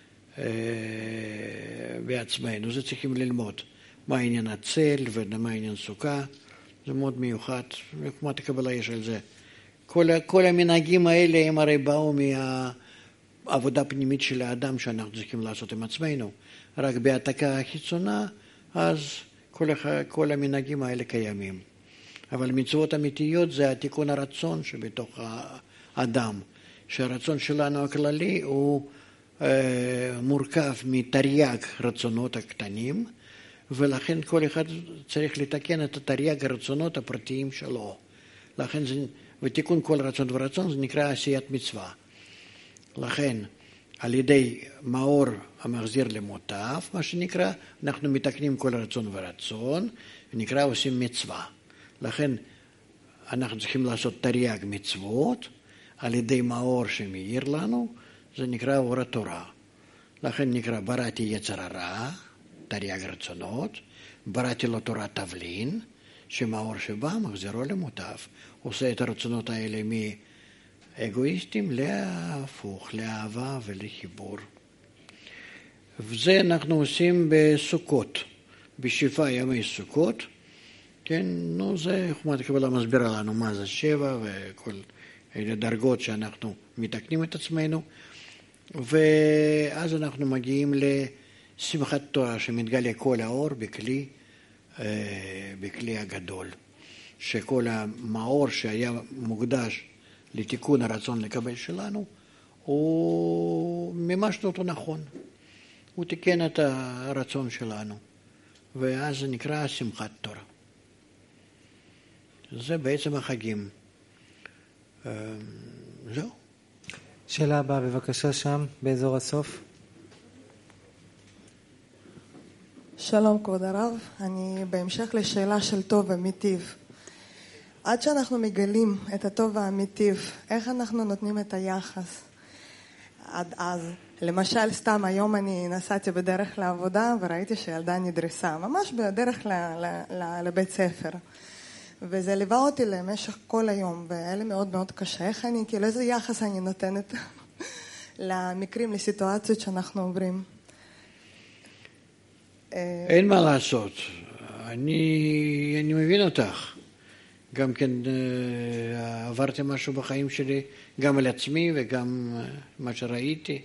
בעצמנו. זה צריכים ללמוד מה העניין הצל ומה העניין סוכה, זה מאוד מיוחד, וכמות הקבלה יש על זה. כל המנהגים האלה הם הרי באו מהעבודה הפנימית של האדם שאנחנו צריכים לעשות עם עצמנו. רק בהעתקה החיצונה, אז כל המנהגים האלה קיימים. אבל מצוות אמיתיות זה התיקון הרצון שבתוך האדם, שהרצון שלנו הכללי הוא מורכב מתרי"ג רצונות הקטנים, ולכן כל אחד צריך לתקן את התרי"ג הרצונות הפרטיים שלו. לכן ותיקון כל רצון ורצון זה נקרא עשיית מצווה. לכן על ידי מאור המחזיר למוטב, מה שנקרא, אנחנו מתקנים כל רצון ורצון, ונקרא עושים מצווה. לכן אנחנו צריכים לעשות תרי"ג מצוות על ידי מאור שמאיר לנו, זה נקרא אור התורה. לכן נקרא בראתי יצר הרע, תרי"ג רצונות, בראתי לו תורה תבלין, שמאור שבא מחזירו למוטב. עושה את הרצונות האלה מאגואיסטים להפוך, לאהבה ולחיבור. וזה אנחנו עושים בסוכות, בשבעה ימי סוכות. כן, נו, זה חוכמת הקבלה מסבירה לנו מה זה 7 וכל אלה דרגות שאנחנו מתקנים את עצמנו, ואז אנחנו מגיעים לשמחת תורה שמתגלה כל האור בכלי הגדול, שכל המאור שהיה מוקדש לתיקון הרצון לקבל שלנו, הוא ממש אותו נכון, הוא תיקן את הרצון שלנו, ואז זה נקרא שמחת תורה. זה בעצם החגים. זהו. שאלה הבאה בבקשה שם, באזור הסוף. שלום כבוד הרב, אני בהמשך לשאלה של טוב ומיטיב. עד שאנחנו מגלים את הטוב והמיטיב, איך אנחנו נותנים את היחס עד אז? למשל, סתם היום אני נסעתי בדרך לעבודה וראיתי שילדה נדרסה, ממש בדרך לבית ספר. וזה ליווה אותי למשך כל היום, והיה לי מאוד מאוד קשה. איך אני, כאילו איזה יחס אני נותנת למקרים, לסיטואציות שאנחנו עוברים? אין מה לעשות. אני מבין אותך. גם כן עברתי משהו בחיים שלי, גם על עצמי וגם מה שראיתי.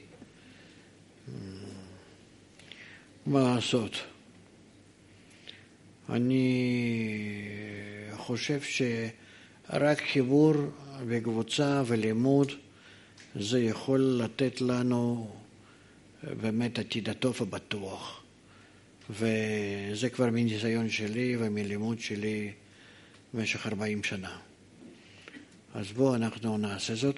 מה לעשות? אני חושב שרק חיבור וקבוצה ולימוד זה יכול לתת לנו באמת עתיד הטוב ובטוח. וזה כבר מניסיון שלי ומלימוד שלי במשך 40 שנה. אז בואו אנחנו נעשה זאת,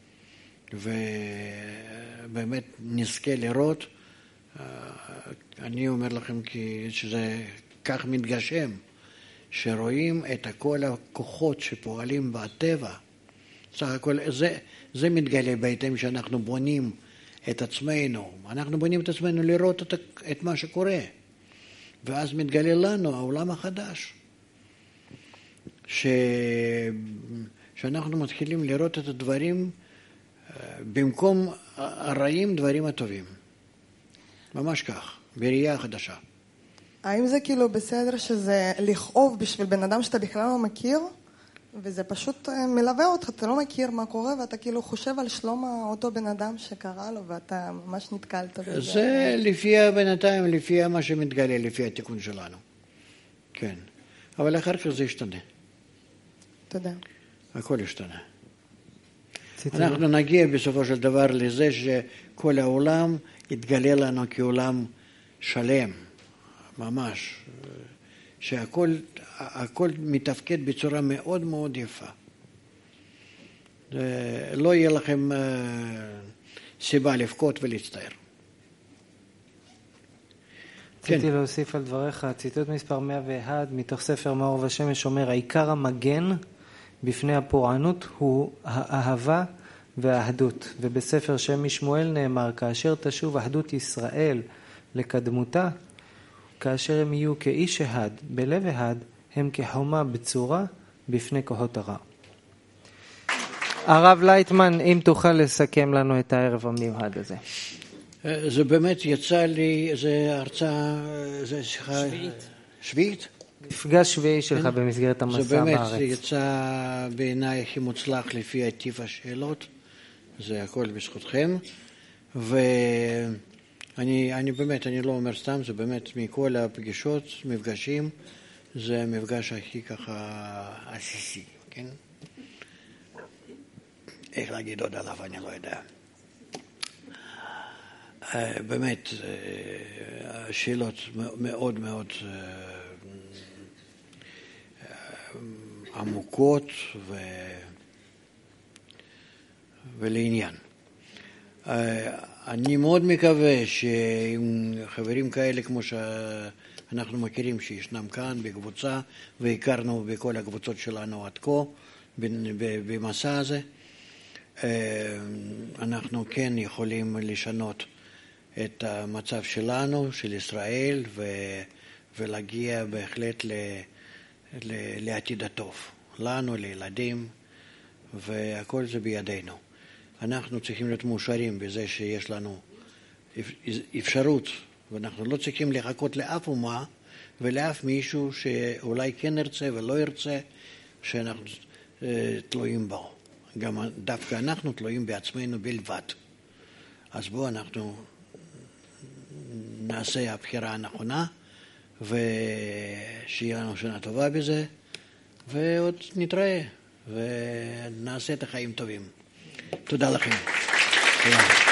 ובאמת נזכה לראות. אני אומר לכם שזה כך מתגשם, שרואים את כל הכוחות שפועלים בטבע. סך הכל זה מתגלה בהתאם שאנחנו בונים את עצמנו. אנחנו בונים את עצמנו לראות את מה שקורה. ואז מתגלה לנו העולם החדש. שאנחנו מתחילים לראות את הדברים במקום הרעים דברים הטובים. ממש כך, בראייה חדשה. האם זה כאילו בסדר שזה לכאוב בשביל בן אדם שאתה בכלל לא מכיר, וזה פשוט מלווה אותך, אתה לא מכיר מה קורה, ואתה כאילו חושב על שלום אותו בן אדם שקרה לו, ואתה ממש נתקלת בזה. זה לפי בינתיים, לפי מה שמתגלה, לפי התיקון שלנו. כן. אבל אחר כך זה ישתנה. תודה. הכל ישתנה. אנחנו נגיע בסופו של דבר לזה שכל העולם יתגלה לנו כעולם שלם, ממש, שהכל מתפקד בצורה מאוד מאוד יפה. לא יהיה לכם סיבה לבכות ולהצטער. רציתי להוסיף על דבריך, ציטוט מספר 101 מתוך ספר מאור ושמש אומר, העיקר המגן בפני הפורענות הוא האהבה והאחדות. ובספר שם משמואל נאמר, כאשר תשוב אחדות ישראל לקדמותה, כאשר הם יהיו כאיש אחד, בלב אחד, הם כחומה בצורה בפני כוחות הרע. הרב לייטמן, אם תוכל לסכם לנו את הערב המיוחד הזה. זה באמת יצא לי, זה הרצאה, זה שיחה... שביעית? מפגש שביעי שלך במסגרת המסע בארץ. זה באמת יצא בעיניי הכי מוצלח לפי טיב השאלות, זה הכל בזכותכם, ואני באמת, אני לא אומר סתם, זה באמת מכל הפגישות, מפגשים, זה המפגש הכי ככה עסיסי, כן? איך להגיד עוד עליו, אני לא יודע. באמת, השאלות מאוד מאוד עמוקות ולעניין. אני מאוד מקווה שעם חברים כאלה כמו שאנחנו מכירים שישנם כאן בקבוצה והכרנו בכל הקבוצות שלנו עד כה במסע הזה, אנחנו כן יכולים לשנות את המצב שלנו, של ישראל, ולהגיע בהחלט לעתיד הטוב. לנו, לילדים, והכל זה בידינו. אנחנו צריכים להיות מאושרים בזה שיש לנו אפשרות, ואנחנו לא צריכים לחכות לאף אומה ולאף מישהו שאולי כן ירצה ולא ירצה, שאנחנו תלויים בו. גם דווקא אנחנו תלויים בעצמנו בלבד. אז בואו אנחנו נעשה הבחירה הנכונה, ושיהיה לנו שנה טובה בזה, ועוד נתראה, ונעשה את החיים טובים. תודה לכם. תודה.